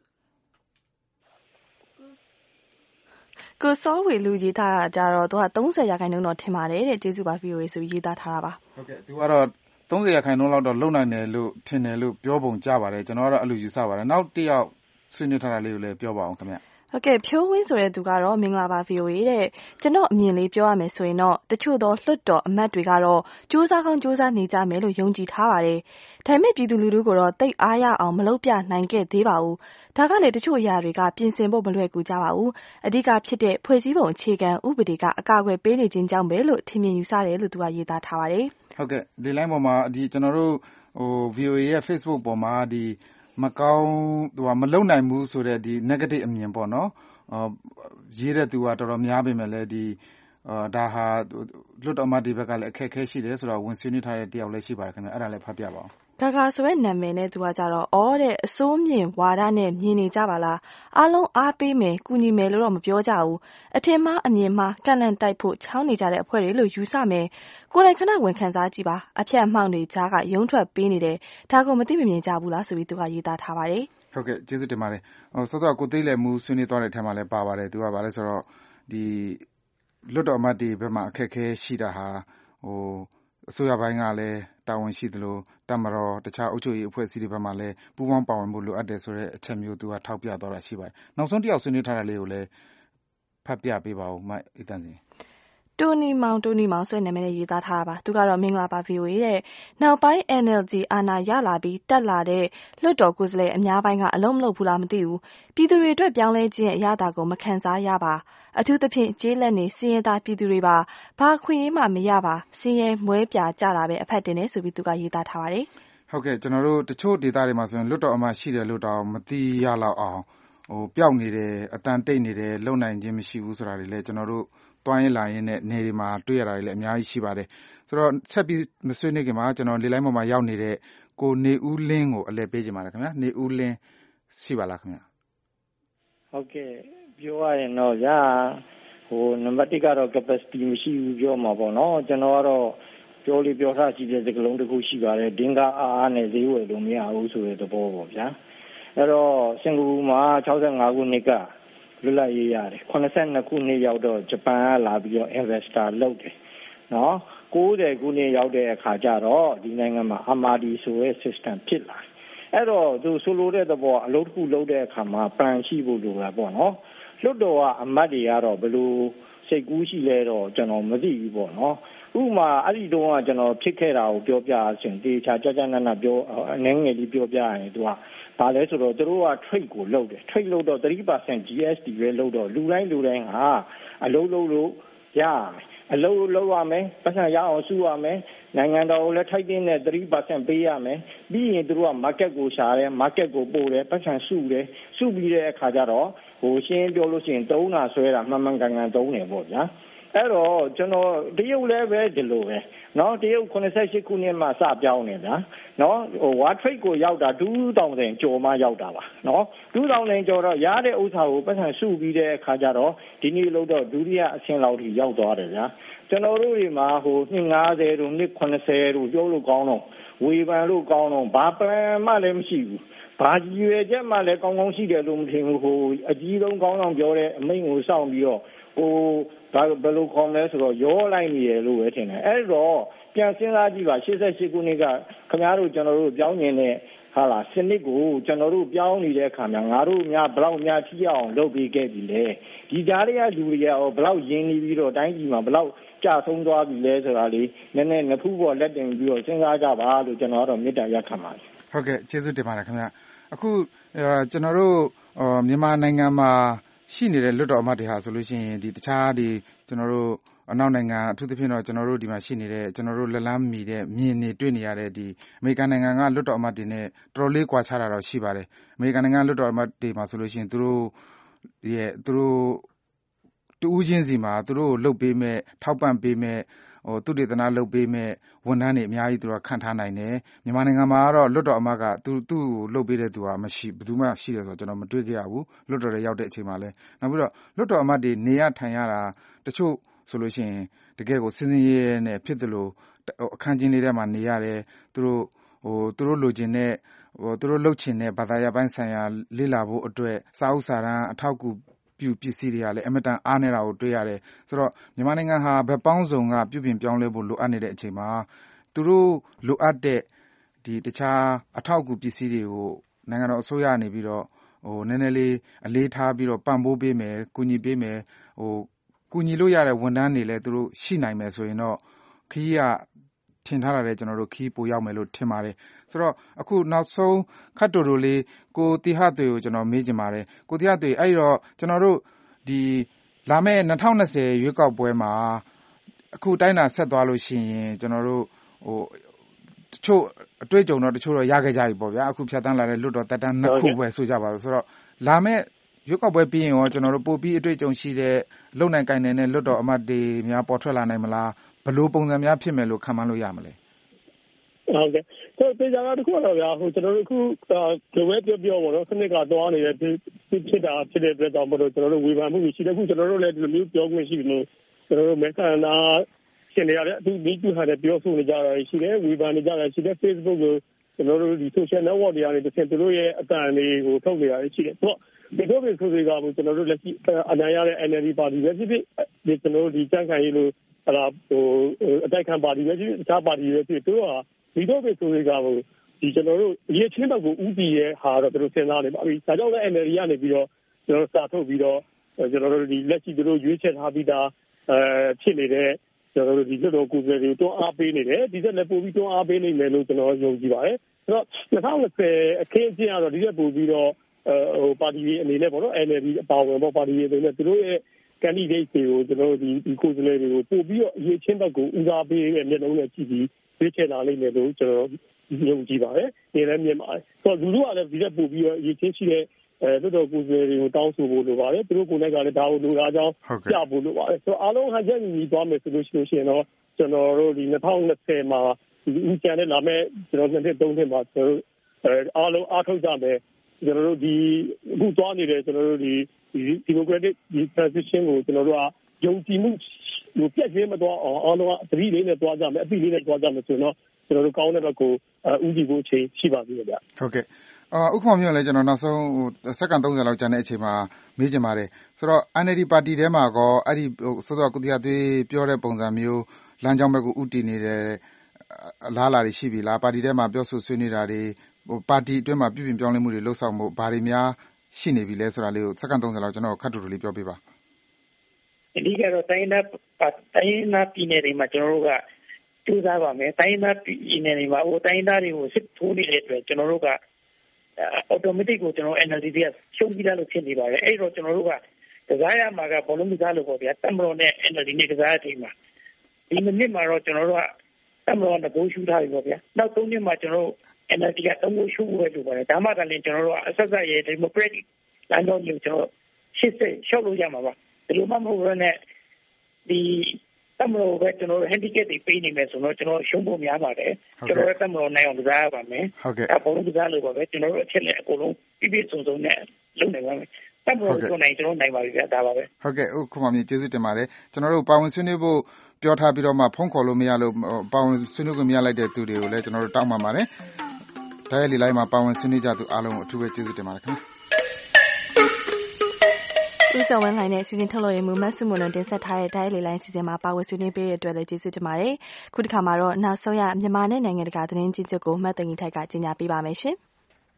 ကိုစောဝေလူရေးထားတာကြတော့သူက30%တော့ထင်ပါတယ်တဲ့ကျေးဇူးပါ VOA ဆိုရေးသားထားတာပါဟုတ်ကဲ့သူကတော့30%လောက်တော့လုံနိုင်တယ်လို့ထင်တယ်လို့ပြောပုံကြပါတယ်ကျွန်တော်ကတော့အဲ့လိုယူဆပါတယ်နောက်တစ်ယောက်ဆွေးနွေးထားတာလေးကိုလည်းပြောပါအောင်ခင်ဗျဟုတ်ကဲ့ဖြိုးဝင်းဆိုတဲ့သူကတော့မင်္ဂလာပါ VOA တဲ့ကျွန်တော်အမြင်လေးပြောရမယ်ဆိုရင်တော့တချို့သောလွှတ်တော်အမတ်တွေကတော့စူးစမ်းကောင်းစူးစမ်းနေကြမယ်လို့ယုံကြည်ထားပါတယ်ဒါပေမဲ့ပြည်သူလူထုကိုတော့တိတ်အားရအောင်မလုပ်ပြနိုင်ခဲ့သေးပါဘူးဒါကလည်းတချို့အရာတွေကပြင်ဆင်ဖို့မလွယ်ကူကြပါဘူးအဓိကဖြစ်တဲ့ဖွဲ့စည်းပုံအခြေခံဥပဒေကအကာအကွယ်ပေးနေခြင်းကြောင့်ပဲလို့ထင်မြင်ယူဆတယ်လို့သူကရေးသားထားပါတယ်ဟုတ်ကဲ့ဒီ line ပေါ်မှာဒီကျွန်တော်တို့VOA ရဲ့ Facebook ပေါ်မှာဒီမကောင်းမလုံနိုင်ဘူးဆိုတဲ့ဒီ negative အမြင်ပေါ့နော်ရေးတဲ့သူကတော်တော်များပေမဲ့လည်းဒီဒါဟာလွတ်တော်မတ်ဒီဘက်ကလည်းအခက်အခဲရှိတယ်ဆိုတော့ဝင်ဆွေးနွေးထားတဲ့တယောက်လည်းရှိပါတယ်ခင်ဗျအဲ့ဒါလည်းဖတ်ပြပါအောင်ဂါဂါဆိုတဲ့နာမည်နဲ့သူကကြတော့အော်တဲ့အစိုးမြင်ဝါဒနဲ့မြင်နေကြပါလားအားလုံးအားပေးမယ်ကူညီမယ်လို့တော့မပြောကြဘူးအထင်မှားအမြင်မှားကန့်လန့်တိုက်ဖို့ချောင်းနေကြတဲ့အဖွဲ့တွေလို့ယူဆမယ်ကိုယ်တိုင်ခဏဝန်ခံစားကြည့်ပါအဖြတ်အမှောက်တွေကြားကရုံးထွက်ပေးနေတယ်ဒါကိုမသိမမြင်ကြဘူးလားဆိုပြီးသူကရေးသားထားပါတယ်ဟုတ်ကဲ့ကျေးဇူးတင်ပါတယ်စောစောကိုသိလည်းမူဆွေးနွေးသွားတဲ့အထက်မှာလည်းပါပါတယ်သူကဗာလဲဆိုတော့ဒီလွတ်တော်အမတ်တွေဘက်မှာအခက်အခဲရှိတာဟာအစိုးရပိုင်းကလည်းတာဝန်ရှိသလိုတမတော်တခြားအုပ်ချုပ်ရေးအဖွဲ့အစည်းတွေဘက်မှာလည်းပူးပေါင်းပါဝင်မှုလိုအပ်တယ်ဆိုတဲ့အချက်မျိုးသူကထောက်ပြသွားတာရှိပါတယ်နောက်ဆုံးတစ်ယောက်ဆွေးနွေးထားတာလေးကိုလည်းဖတ်ပြပေးပါဦးမအေးတန်းစင်တိုနီမောင်ဆိုတဲ့နာမည်နဲ့ရေးသားထားတာပါသူကတော့မင်္ဂလာပါ VOA တဲ့နောက်ပိုင်း NLD အာဏာရလာပြီးတက်လာတဲ့လွှတ်တော်ကိုယ်စားလှယ်အများပိုင်းကအလုံးမလုပ်ဘူးလားမသိဘူးပြည်သူတွေအတွက်ပြောင်းလဲခြင်းရဲ့အရသာကိုမခံစားရပါအထူးသဖြင့်ကျေးလက်နေစည်ရဲသားပြည်သူတွေပါဘာခွင့်ရေးမှမရပါစည်ရဲမွဲပြကြတာပဲအဖက်တင်နေဆိုပြီးသူကရေးသားထားပါတယ်ဟုတ်ကဲ့ကျွန်တော်တို့တချို့ဒေသတွေမှာဆိုရင်လွှတ်တော်အမတ်ရှိတယ်လို့တောင်မသိရလောက်အောင်ပျောက်နေတယ်အတန်တိတ်နေတယ်လုံနိုင်ခြင်းမရှိဘူးဆိုတာတွေလည်းကျွန်တော်တို့တွိုင်းလာရင်းနဲ့နေတွေမှာတွေ့ရတာတွေလည်းအများကြီးရှိပါတယ်ဆိုတော့ဆက်ပြီးမဆွေးနွေးခင်မှာကျွန်တော်လေလိုင်းပေါ်မှာရောက်နေတဲ့ကိုနေဦးလင်းကိုအလဲပေးချင်ပါတယ်ခင်ဗျာနေဦးလင်းရှိပါလားခင်ဗျာဟုတ်ကဲ့ပြောရရင်တော့နံပါတ်1ကတော့ capacity မရှိဘူးပြောမှာပေါ့နော်ကျွန်တော်ကတော့ပြောထားရှိတဲ့စကားလုံးတစ်ခုရှိပါတယ်ဒင်္ဂအားနဲ့ဈေးဝယ်လို့မရဘူးဆိုတဲ့သဘောပေါ့ဗျာအဲ့တော့စင်ကာပူမှာ65ခုနှစ်ကလွတ်လပ်ရေးရတယ်82ခုနှစ်ရောက်တော့ဂျပန်ကလာပြီးတော့ investor လုပ်တယ်နော်90ခုနှစ်ရောက်တဲ့အခါကျတော့ဒီနိုင်ငံမှာအာမာဒီဆိုတဲ့ system ဖြစ်လာအဲ့တော့သူဆိုလိုတဲ့သဘောအလုပ်တစ်ခုလုပ်တဲ့အခါမှာပန်ရှိဖို့လိုတာပေါ့နော်လွတ်တော်ကအမတ်တွေကတော့ဘယ်လိုစိတ်ကူးရှိလဲတော့ကျွန်တော်မသိဘူးပေါ့နော်ဥပမာအဲ့ဒီတုန်းကကျွန်တော်ဖြစ်ခဲ့တာကိုပြောပြရင်တေချာကြနနပြောအနေငယ်လေးပြောပြရင်သူကဘာလဲဆိုတော့သူတို့က trade ကိုလုပ်တယ် trade လုပ်တော့ 3% GST ပဲလုပ်တော့လူတိုင်းဟာအလုပ်လုပ်လို့ရအလုပ်လုပ်ရမယ်ပတ်စံရအောင်စုရမယ်နိုင်ငံတော်ကိုလည်းထိုက်တဲ့ 3% ပေးရမယ်ပြီးရင်သူတို့က market ကိုရှာတယ် market ကိုပို့တယ်ပတ်စံစုပြီးတဲ့အခါကျတော့ရှင်းပြောလို့ရှိရင်သုံးတာဆွဲတာမှန်ကန်သုံးတယ်ပေါ့ဗျာအဲ့တော့ကျွန်တော်တရုတ်လည်းပဲဒီလိုပဲเนาะတရုတ်88ခုနှစ်မှစပြောင်းနေတာเนาะWorld Trade ကိုရောက်တာ2000ကျော်မှရောက်တာပါเนาะ2000ကျော်တော့ရတဲ့ဥစ္စာကိုပတ်စံစုပြီးတဲ့အခါကျတော့ဒီနေ့လို့တော့ဒုတိယအဆင့်လောက်ထိရောက်သွားတယ်ဗျာကျွန်တော်တို့တွေမှာနှစ်50တို့နှစ်80တို့ပြောလို့ကောင်းတော့ဝေဖန်လို့ကောင်းတော့ဘာပလန်မှလည်းမရှိဘူးဘာကြီးရွယ်ချက်မှလည်းကောင်းကောင်းရှိတယ်လို့မထင်ဘူးအကြီးဆုံးကောင်းဆောင်ပြောတဲ့အမိန့်ကိုစောင့်ပြီးတော့ဒါဘယ်လိုခေါ်လဲဆိုတော့ရောလိုက်နေရလို့ပဲထင်တယ်အဲ့တော့ပြန်စဉ်းစားကြည့်ပါ88ခုနှစ်ကခင်ဗျားတို့ကျွန်တော်တို့ပြောင်းနေတဲ့ဟာလားစနစ်ကိုကျွန်တော်တို့ပြောင်းနေတဲ့အခါမှာငါတို့များဘလောက်များထိအောင်လုပ်ပေးခဲ့ပြီလဲဒီကြားတွေကလူတွေကဘလောက်ရင်းနေပြီးတော့တိုင်းပြည်မှာဘလောက်ကြာဆုံးသွားပြီလဲဆိုတာလေးနည်းနည်းငဖူးပေါ်လက်တင်ပြီးတော့စဉ်းစားကြပါလို့ကျွန်တော်ကတော့မေတ္တာရပ်ခံပါတယ်ဟုတ်ကဲ့ကျေးဇူးတင်ပါတယ်ခင်ဗျာအခုကျွန်တော်တို့မြန်မာနိုင်ငံမှာရှိနေတဲ့လွတ်တော်အမတ်တွေဟာဆိုလို့ရှိရင်ဒီတခြားဒီကျွန်တော်တို့အနောက်နိုင်ငံအထူးသဖြင့်တော့ကျွန်တော်တို့ဒီမှာရှိနေတဲ့ကျွန်တော်တို့လက်လန်းမီတဲ့မြင်နေတွေ့နေရတဲ့ဒီအမေရိကန်နိုင်ငံကလွတ်တော်အမတ်တွေနဲ့တော်တော်လေးကွာခြားတာတော့ရှိပါတယ်အမေရိကန်နိုင်ငံလွတ်တော်အမတ်တွေမှာဆိုလို့ရှိရင်သူတို့တူးချင်းစီမှာသူတို့လှုပ်ပေးမဲ့ထောက်ပံ့ပေးမဲ့သူတေသနာလုပ်ပေးမဲ့ဝန်ထမ်းတွေအများကြီးသူကခန့်ထားနိုင်တယ်မြန်မာနိုင်ငံမှာကတော့လွတ်တော်အမတ်ကသူ့ကိုလှုပ်ပေးတဲ့သူကမရှိဘယ်သူမှရှိတယ်ဆိုတော့ကျွန်တော်မတွေ့ခဲ့ရဘူးလွတ်တော်တွေရောက်တဲ့အချိန်မှာလဲနောက်ပြီးတော့လွတ်တော်အမတ်တွေနေရထိုင်ရတာတချို့ဆိုလို့ရှိရင်တကယ်ကိုစင်စင်ရဲရဲနဲ့ဖြစ်တယ်လို့အခန်းချင်းလေးထဲမှာနေရတယ်သူတို့လိုချင်တဲ့သူတို့လှုပ်ချင်တဲ့ဘာသာရပ်ပိုင်းဆိုင်ရာလေ့လာဖို့အတွက်စာအုပ်စာတမ်းအထောက်အကူပြုပစ္စည်းတွေကလည်းအမတန်အားနေတာကိုတွေ့ရတယ်ဆိုတော့မြန်မာနိုင်ငံဟာဘက်ပေါင်းစုံကပြုပြင်ပြောင်းလဲဖို့လိုအပ်နေတဲ့အချိန်မှာသူတို့လိုအပ်တဲ့ဒီတခြားအထောက်အကူပစ္စည်းတွေကိုနိုင်ငံတော်အစိုးရနေပြီးတော့နည်းနည်းလေးအလေးထားပြီးတော့ပံ့ပိုးပေးမယ်ကူညီပေးမယ်ကူညီလို့ရတဲ့ဝန်ထမ်းတွေလည်းသူတို့ရှိနိုင်မယ်ဆိုရင်တော့ခရီးကထင်ထားတာလည်းကျွန်တော်တို့ခီးပိုရောက်မယ်လို့ထင်ပါတယ်ဆိုတော့အခုနောက်ဆုံးခတ်တိုလေးကိုတိဟသွေကိုကျွန်တော်မေးချင်ပါတယ်ကိုတိဟသွေအဲ့တော့ကျွန်တော်တို့ဒီလာမယ့်2020ရွေးကောက်ပွဲမှာအခုတိုင်းတာဆက်သွားလို့ရှိရင်ကျွန်တော်တို့တချို့အတွေ့အကြုံတော့တချို့တော့ရခဲ့ကြပြီပေါ့ဗျာအခုဖြတ်တန်းလာတဲ့လွတ်တော်တက်တန်း2ခုပဲဆိုကြပါဆိုတော့လာမယ့်ရွေးကောက်ပွဲပြီးရင်ရောကျွန်တော်တို့ပို့ပြီးအတွေ့အကြုံရှိတဲ့လုံနိုင်ကိုင်နေတဲ့လွတ်တော်အမတ်တွေများပေါ်ထွက်လာနိုင်မလားဘယ်လိုပုံစံများဖြစ်မယ်လို့ခန့်မှန်းလို့ရမလဲဟုတ်ကဲ့ဆိုတော့တရားတော်ကတော့ဗျာဟိုကျွန်တော်တို့အခုဒီဝက်ပြောပေါ့နော်စနစ်ကတော့နေတဲ့ဖြစ်တာဖြစ်တဲ့အတွက်တော့မလို့ကျွန်တော်တို့ဝေဖန်မှုရှိတယ်အခုကျွန်တော်တို့လည်းဒီလိုမျိုးပြောခွင့်ရှိလို့ကျွန်တော်တို့မဲဆန္ဒရှင်တွေရတယ်အခုဒီတူဟာလည်းပြောဆိုနေကြတာရှိတယ်ဝေဖန်နေကြတာရှိတယ် Facebook ကိုကျွန်တော်တို့ဒီ social network တွေကနေတစ်ဆင့်သူတို့ရဲ့အတန်တွေကိုထုတ်နေတာရှိတယ်ဆိုတော့ဒီလိုပဲဆိုတွေကကျွန်တော်တို့လက်ရှိအနိုင်ရတဲ့ NLD ပါတီပဲဖြစ်ဖြစ်ဒီကျွန်တော်တို့ဒီကြံ့ခိုင်ရေးလို့ဟလာဟိုအတိုက်ခံပါတီပဲဖြစ်ဖြစ်အခြားပါတီပဲဖြစ်သူတို့ဟာဒီတော့ပဲဆိုတွေကဒီကျွန်တော်တို့အရေးချင်းတော့ကိုဥတီရဲ့ဟာတော့သူတို့စဉ်းစားနေပါပြီဒါကြောင့်လည်း NLD ကနေပြီးတော့ကျွန်တော်စာထုတ်ပြီးတော့ကျွန်တော်တို့ဒီလက်ရှိသူတို့ရွေးချယ်ထားပြီးသားဖြစ်နေတဲ့ကျွန်တော်တို့ဒီလွှတ်တော်ကိုယ်စားလှယ်တွေတွန်းအားပေးနေတယ်ဒီဆက်လက်ပို့ပြီးတွန်းအားပေးနိုင်မယ်လို့ကျွန်တော်ယုံကြည်ပါတယ်ဆိုတော့2020အခင်းအကျင်းကတော့ဒီဆက်ပို့ပြီးတော့ဟိုပါတီအနေနဲ့ပေါ့နော် NLD အပါဝင်ပေါ့ပါတီတွေအနေနဲ့သူတို့ရဲ့candidate တွေကိုကျွန်တော်တို့ဒီကိုယ်စားလှယ်တွေကိုပို့ပြီးတော့အရေးချင်းဘက်ကိုဦးစားပေးတဲ့မျက်နှာနဲ့ကြည့်ပြီးရွေးချယ်လာနိုင်တယ်လို့ကျွန်တော်ယုံကြည်ပါတယ်ဒီလည်းမြင်ပါတယ်ဆိုတော့လူတို့ကလည်းဒီဆက်ပို့ပြီးတော့အရေးချင်းရှိတဲ့တော်တော်ကိုယ်စားလှယ်တွေကိုတောင်းဆိုဖို့လိုပါတယ်သူတို့ကိုယ်နဲ့ကလည်းဒါကိုလိုလားကြောင်းပြဖို့လိုပါတယ်ဆိုတော့အားလုံးဟန်ချက်ညီသွားမယ်ဆိုလို့ရှိရင်တော့ကျွန်တော်တို့ဒီ2020မှာဒီဦးကျန်တဲ့လာမဲ့ကျွန်တော်နှစ်သုံးနှစ်မှာကျွန်တော်အားလုံးအားထုတ်ကြမယ်ကျွန်တော်တို့ဒီအခုသွားနေတယ်ကျွန်တော်တို့ဒီ democratic transition ကိုကျွန်တော်တို့ကယုံကြည်မှုဟိုပြည့်စုံမသွားအောင်အားလုံးကသတိလေးနဲ့သွားကြမယ်အပိလေးနဲ့သွားကြမယ်ဆိုတော့ကျွန်တော်တို့ကောင်းတဲ့ဘက်ကိုဥတည်ဖို့ချိန်ရှိပါသေးတယ်ဗျဟုတ်ကဲ့ဥက္ကဋ္ဌမျိုးလည်းကျွန်တော်နောက်ဆုံးစက္ကန့်30လောက်ကြာတဲ့အချိန်မှာမေးချင်ပါတယ်ဆိုတော့ NLD ပါတီထဲမှာကောအဲ့ဒီစောစောကုသရာသွေးပြောတဲ့ပုံစံမျိုးလမ်းကြောင်းဘက်ကိုဥတည်နေတဲ့အလားအလာတွေရှိပြီလားပါတီထဲမှာပြောဆိုဆွေးနွေးတာတွေပါတီအတွင်းမှာပြည်ပြင်ပြောင်းလဲမှုတွေလှုပ်ဆောင်မှုဘာတွေများရှိနေပြီလဲဆိုတာလေးကိုစက္ကန့်30လောက်ကျွန်တော်ခက်တူတူလေးပြောပြပါအဓိကတော့တိုင်းနာပြည်နယ်တွေမှာကျွန်တော်တို့ကကျူးစားပါမယ်တိုင်းနာပြည်နယ်တွေမှာဟိုတိုင်းသားတွေကိုစစ်ထိုးနေတဲ့အတွက်ကျွန်တော်တို့ကautomatic ကိုကျွန်တော် NLD ကရှုံးပြီးသားလို့ဖြစ်နေပါတယ်အဲ့တော့ကျွန်တော်တို့ကကစားရမှာကဘောလုံးကစားလို့ပေါ့ဗျာတမတော်နဲ့ NLD နဲ့ကစားတဲ့အချိန်မှာဒီမိနစ်မှာတော့ကျွန်တော်တို့ကတမတော်နဲ့ဘိုးရှူထားပြီပေါ့ဗျာနောက်3နှစ်မှာကျွန်တော်တို့ NLD က3ကိုရှုပ်ဖို့လုပ်ပါတယ်ဒါမှလည်းကျွန်တော်တို့အဆက်ဆက်ရဲ့ democratic လမ်းကြောင်းကိုကျွန်တော်ရှစ်ရှောက်လို့ရမှာပါဒီလိုမှမဟုတ်ဘဲနဲ့ဒီတမတော်ပဲကျွန်တော်တို့ handicap တွေပေးနေမယ်ဆိုတော့ကျွန်တော်ရှုံးဖို့များပါတယ်ကျွန်တော်တို့တမတော်နိုင်အောင်ကစားရပါမယ်ဟုတ်ကဲ့အပေါ်ကစားလို့ပါပဲကျွန်တော်တို့အချက်နဲ့အကုန်လုံးပြည့်စုံစုံနဲ့လုပ်နိုင်ပါမယ်တမတော်ကိုနိုင်ကျွန်တော်နိုင်ပါပြီဗျာဒါပါပဲဟုတ်ကဲ့ဥက္ကဋ္ဌမျိုးကျေးဇူးတင်ပါတယ်ကျွန်တော်တို့ပါဝင်ဆွေးနွေးဖို့ပြောထားပြီးတော့မှဖုန်းခေါ်လို့မရလို့ပါဝင်ဆွေးနွေးခွင့်မရလိုက်တဲ့သူတွေကိုလည်းကျွန်တော်တို့တောင်းပန်ပါတယ်ဒါရဲ့လီလိုက်မှာပါဝင်ဆွေးနွေးကြသူအားလုံးအထူးပဲကျေးဇူးတင်ပါတယ်ခင်ဗျာဦးစောဝင်းလှိုင်နဲ့စီစဉ်ထုတ်လို့ရမှုမဆုမွန်တင်ဆက်ထားတဲ့တိုင်းလေလိုင်းစီစဉ်မှာပါဝင်ဆွေးနွေးပေးတဲ့အတွက်လည်းကျေးဇူးတင်ပါတယ်။ခုတစ်ခါမှာတော့နောက်ဆုံးရမြန်မာနဲ့နိုင်ငံတကာသတင်းကြီးချုပ်ကိုမှတ်သိမ်းထိုက်ကကြီးညာပေးပါမယ်ရှင်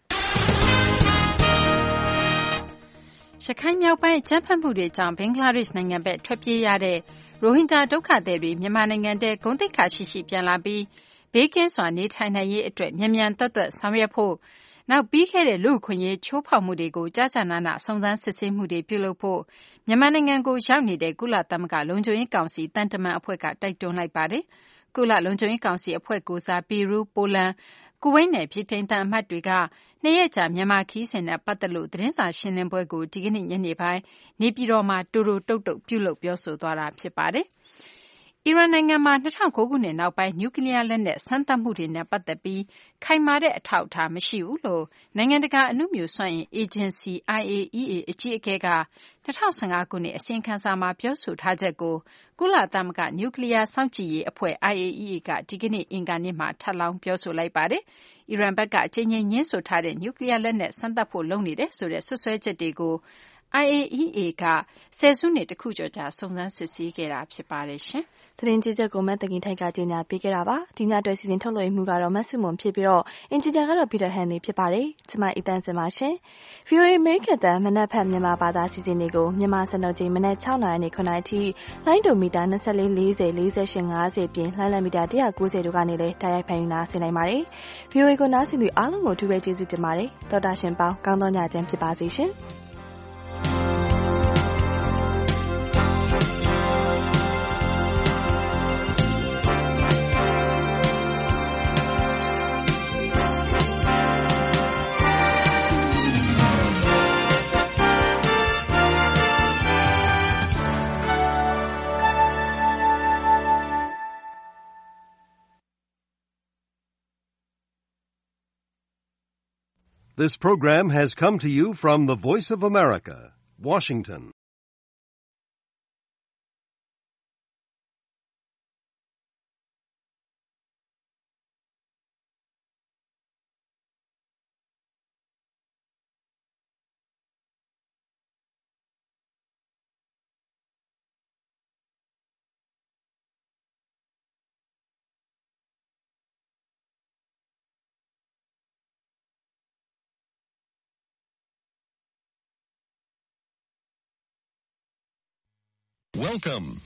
။ရခိုင်မြောက်ပိုင်းအကြမ်းဖက်မှုတွေကြောင့်ဘင်္ဂလားဒေ့ရှ်နိုင်ငံဘက်ထွက်ပြေးရတဲ့ရိုဟင်ဂျာဒုက္ခသည်တွေမြန်မာနိုင်ငံထဲဂုဏ်သိက္ခာရှိပြန်လာပြီးဘေးကင်းစွာနေထိုင်နိုင်ရေးအတွက်မြန်မြန်သွက်သွက်ဆောင်ရွက်ဖို့နောက်ပြီးခဲ့တဲ့လူ့အခွင့်အရေးချိုးဖောက်မှုတွေကိုကြာကြာနာနာစုံစမ်းစစ်ဆေးမှုတွေပြုလုပ်ဖို့မြန်မာနိုင်ငံကိုရောက်နေတဲ့ကုလသမဂ္ဂလုံခြုံရေးကောင်စီတန်တမန်အဖွဲ့ကတိုက်တွန်းလိုက်ပါတယ်။ကုလလုံခြုံရေးကောင်စီအဖွဲ့ကိုစားပီရူး၊ပိုလန်၊ကူဝိတ်နဲ့ဗြိတိန်သံအမတ်တွေက2ရက်ကြာမြန်မာခရီးစဉ်နဲ့ပတ်သက်လို့သတင်းစာရှင်းလင်းပွဲကိုဒီကနေ့ညနေပိုင်းနေပြည်တော်မှာတိုးတိုးတုတ်တုတ်ပြုလုပ်ပြောဆိုသွားတာဖြစ်ပါတယ်။အီရန်နိုင်ငံမှာ2009ခုနှစ်နောက်ပိုင်းနျူကလ িয়ার လက်နက်စမ်းသပ်မှုတွေနဲ့ပတ်သက်ပြီးခိုင်မာတဲ့အထောက်အထားမရှိဘူးလို့နိုင်ငံတကာအနုမြူစွမ်းအင်အေဂျင်စီ IAEA အကြီးအကဲက2015ခုနှစ်အစီရင်ခံစာမှာပြောဆိုထားချက်ကိုကုလသမဂ္ဂနျူကလ িয়ার စောင့်ကြည့်ရေးအဖွဲ့ IAEA ကဒီကနေ့အင်္ဂါနေ့မှာထပ်လောင်းပြောဆိုလိုက်ပါတယ်။အီရန်ဘက်ကအကြိမ်ကြိမ်ညှင်းဆိုထားတဲ့နျူကလ িয়ার လက်နက်စမ်းသပ်ဖို့လုပ်နေတယ်ဆိုတဲ့ဆွဆွဲချက်တွေကိုIAEA ကဆယ်စုနှစ်တခုကျော်ကြာစုံစမ်းစစ်ဆေးခဲ့တာဖြစ်ပါတယ်ရှင်။သတင်းကြီးချုပ်ကိုမတ်တကင်ထိုက်ကကြီးညာပေးခဲ့တာပါ။ဒီညအတွက်စီစဉ်ထုတ်လွှင့်မှုကတော့မဆုမွန်ဖြစ်ပြီးတော့အင်ဂျင်နီယာကတော့ Peter Hanley ဖြစ်ပါတယ်။ကျွန်မအီတန်စင်ပါရှင်။ VOA American တန်မနက်ဖြန်မြန်မာဘာသာစီစဉ်တွေကိုမြန်မာစံတော်ချိန်မနက်6:00နာရီနဲ့9:00နာရီထိလိုင်းဒိုမီတာ24 40 48 50ပြင်လိုင်းလံမီတာ190တို့ကနေလည်းတိုက်ရိုက်ဖန်ယူနာဆင်နိုင်ပါတယ်။ VOA ကိုနားဆင်သူအားလုံးကိုအထူးပဲကျေးဇူးတင်ပါတယ်။သောတာရှင်ပေါင်းကောင်းသောညချမ်းဖြစ်ပါစေရှင်။ This program has come to you from the Voice of America, Washington. Welcome.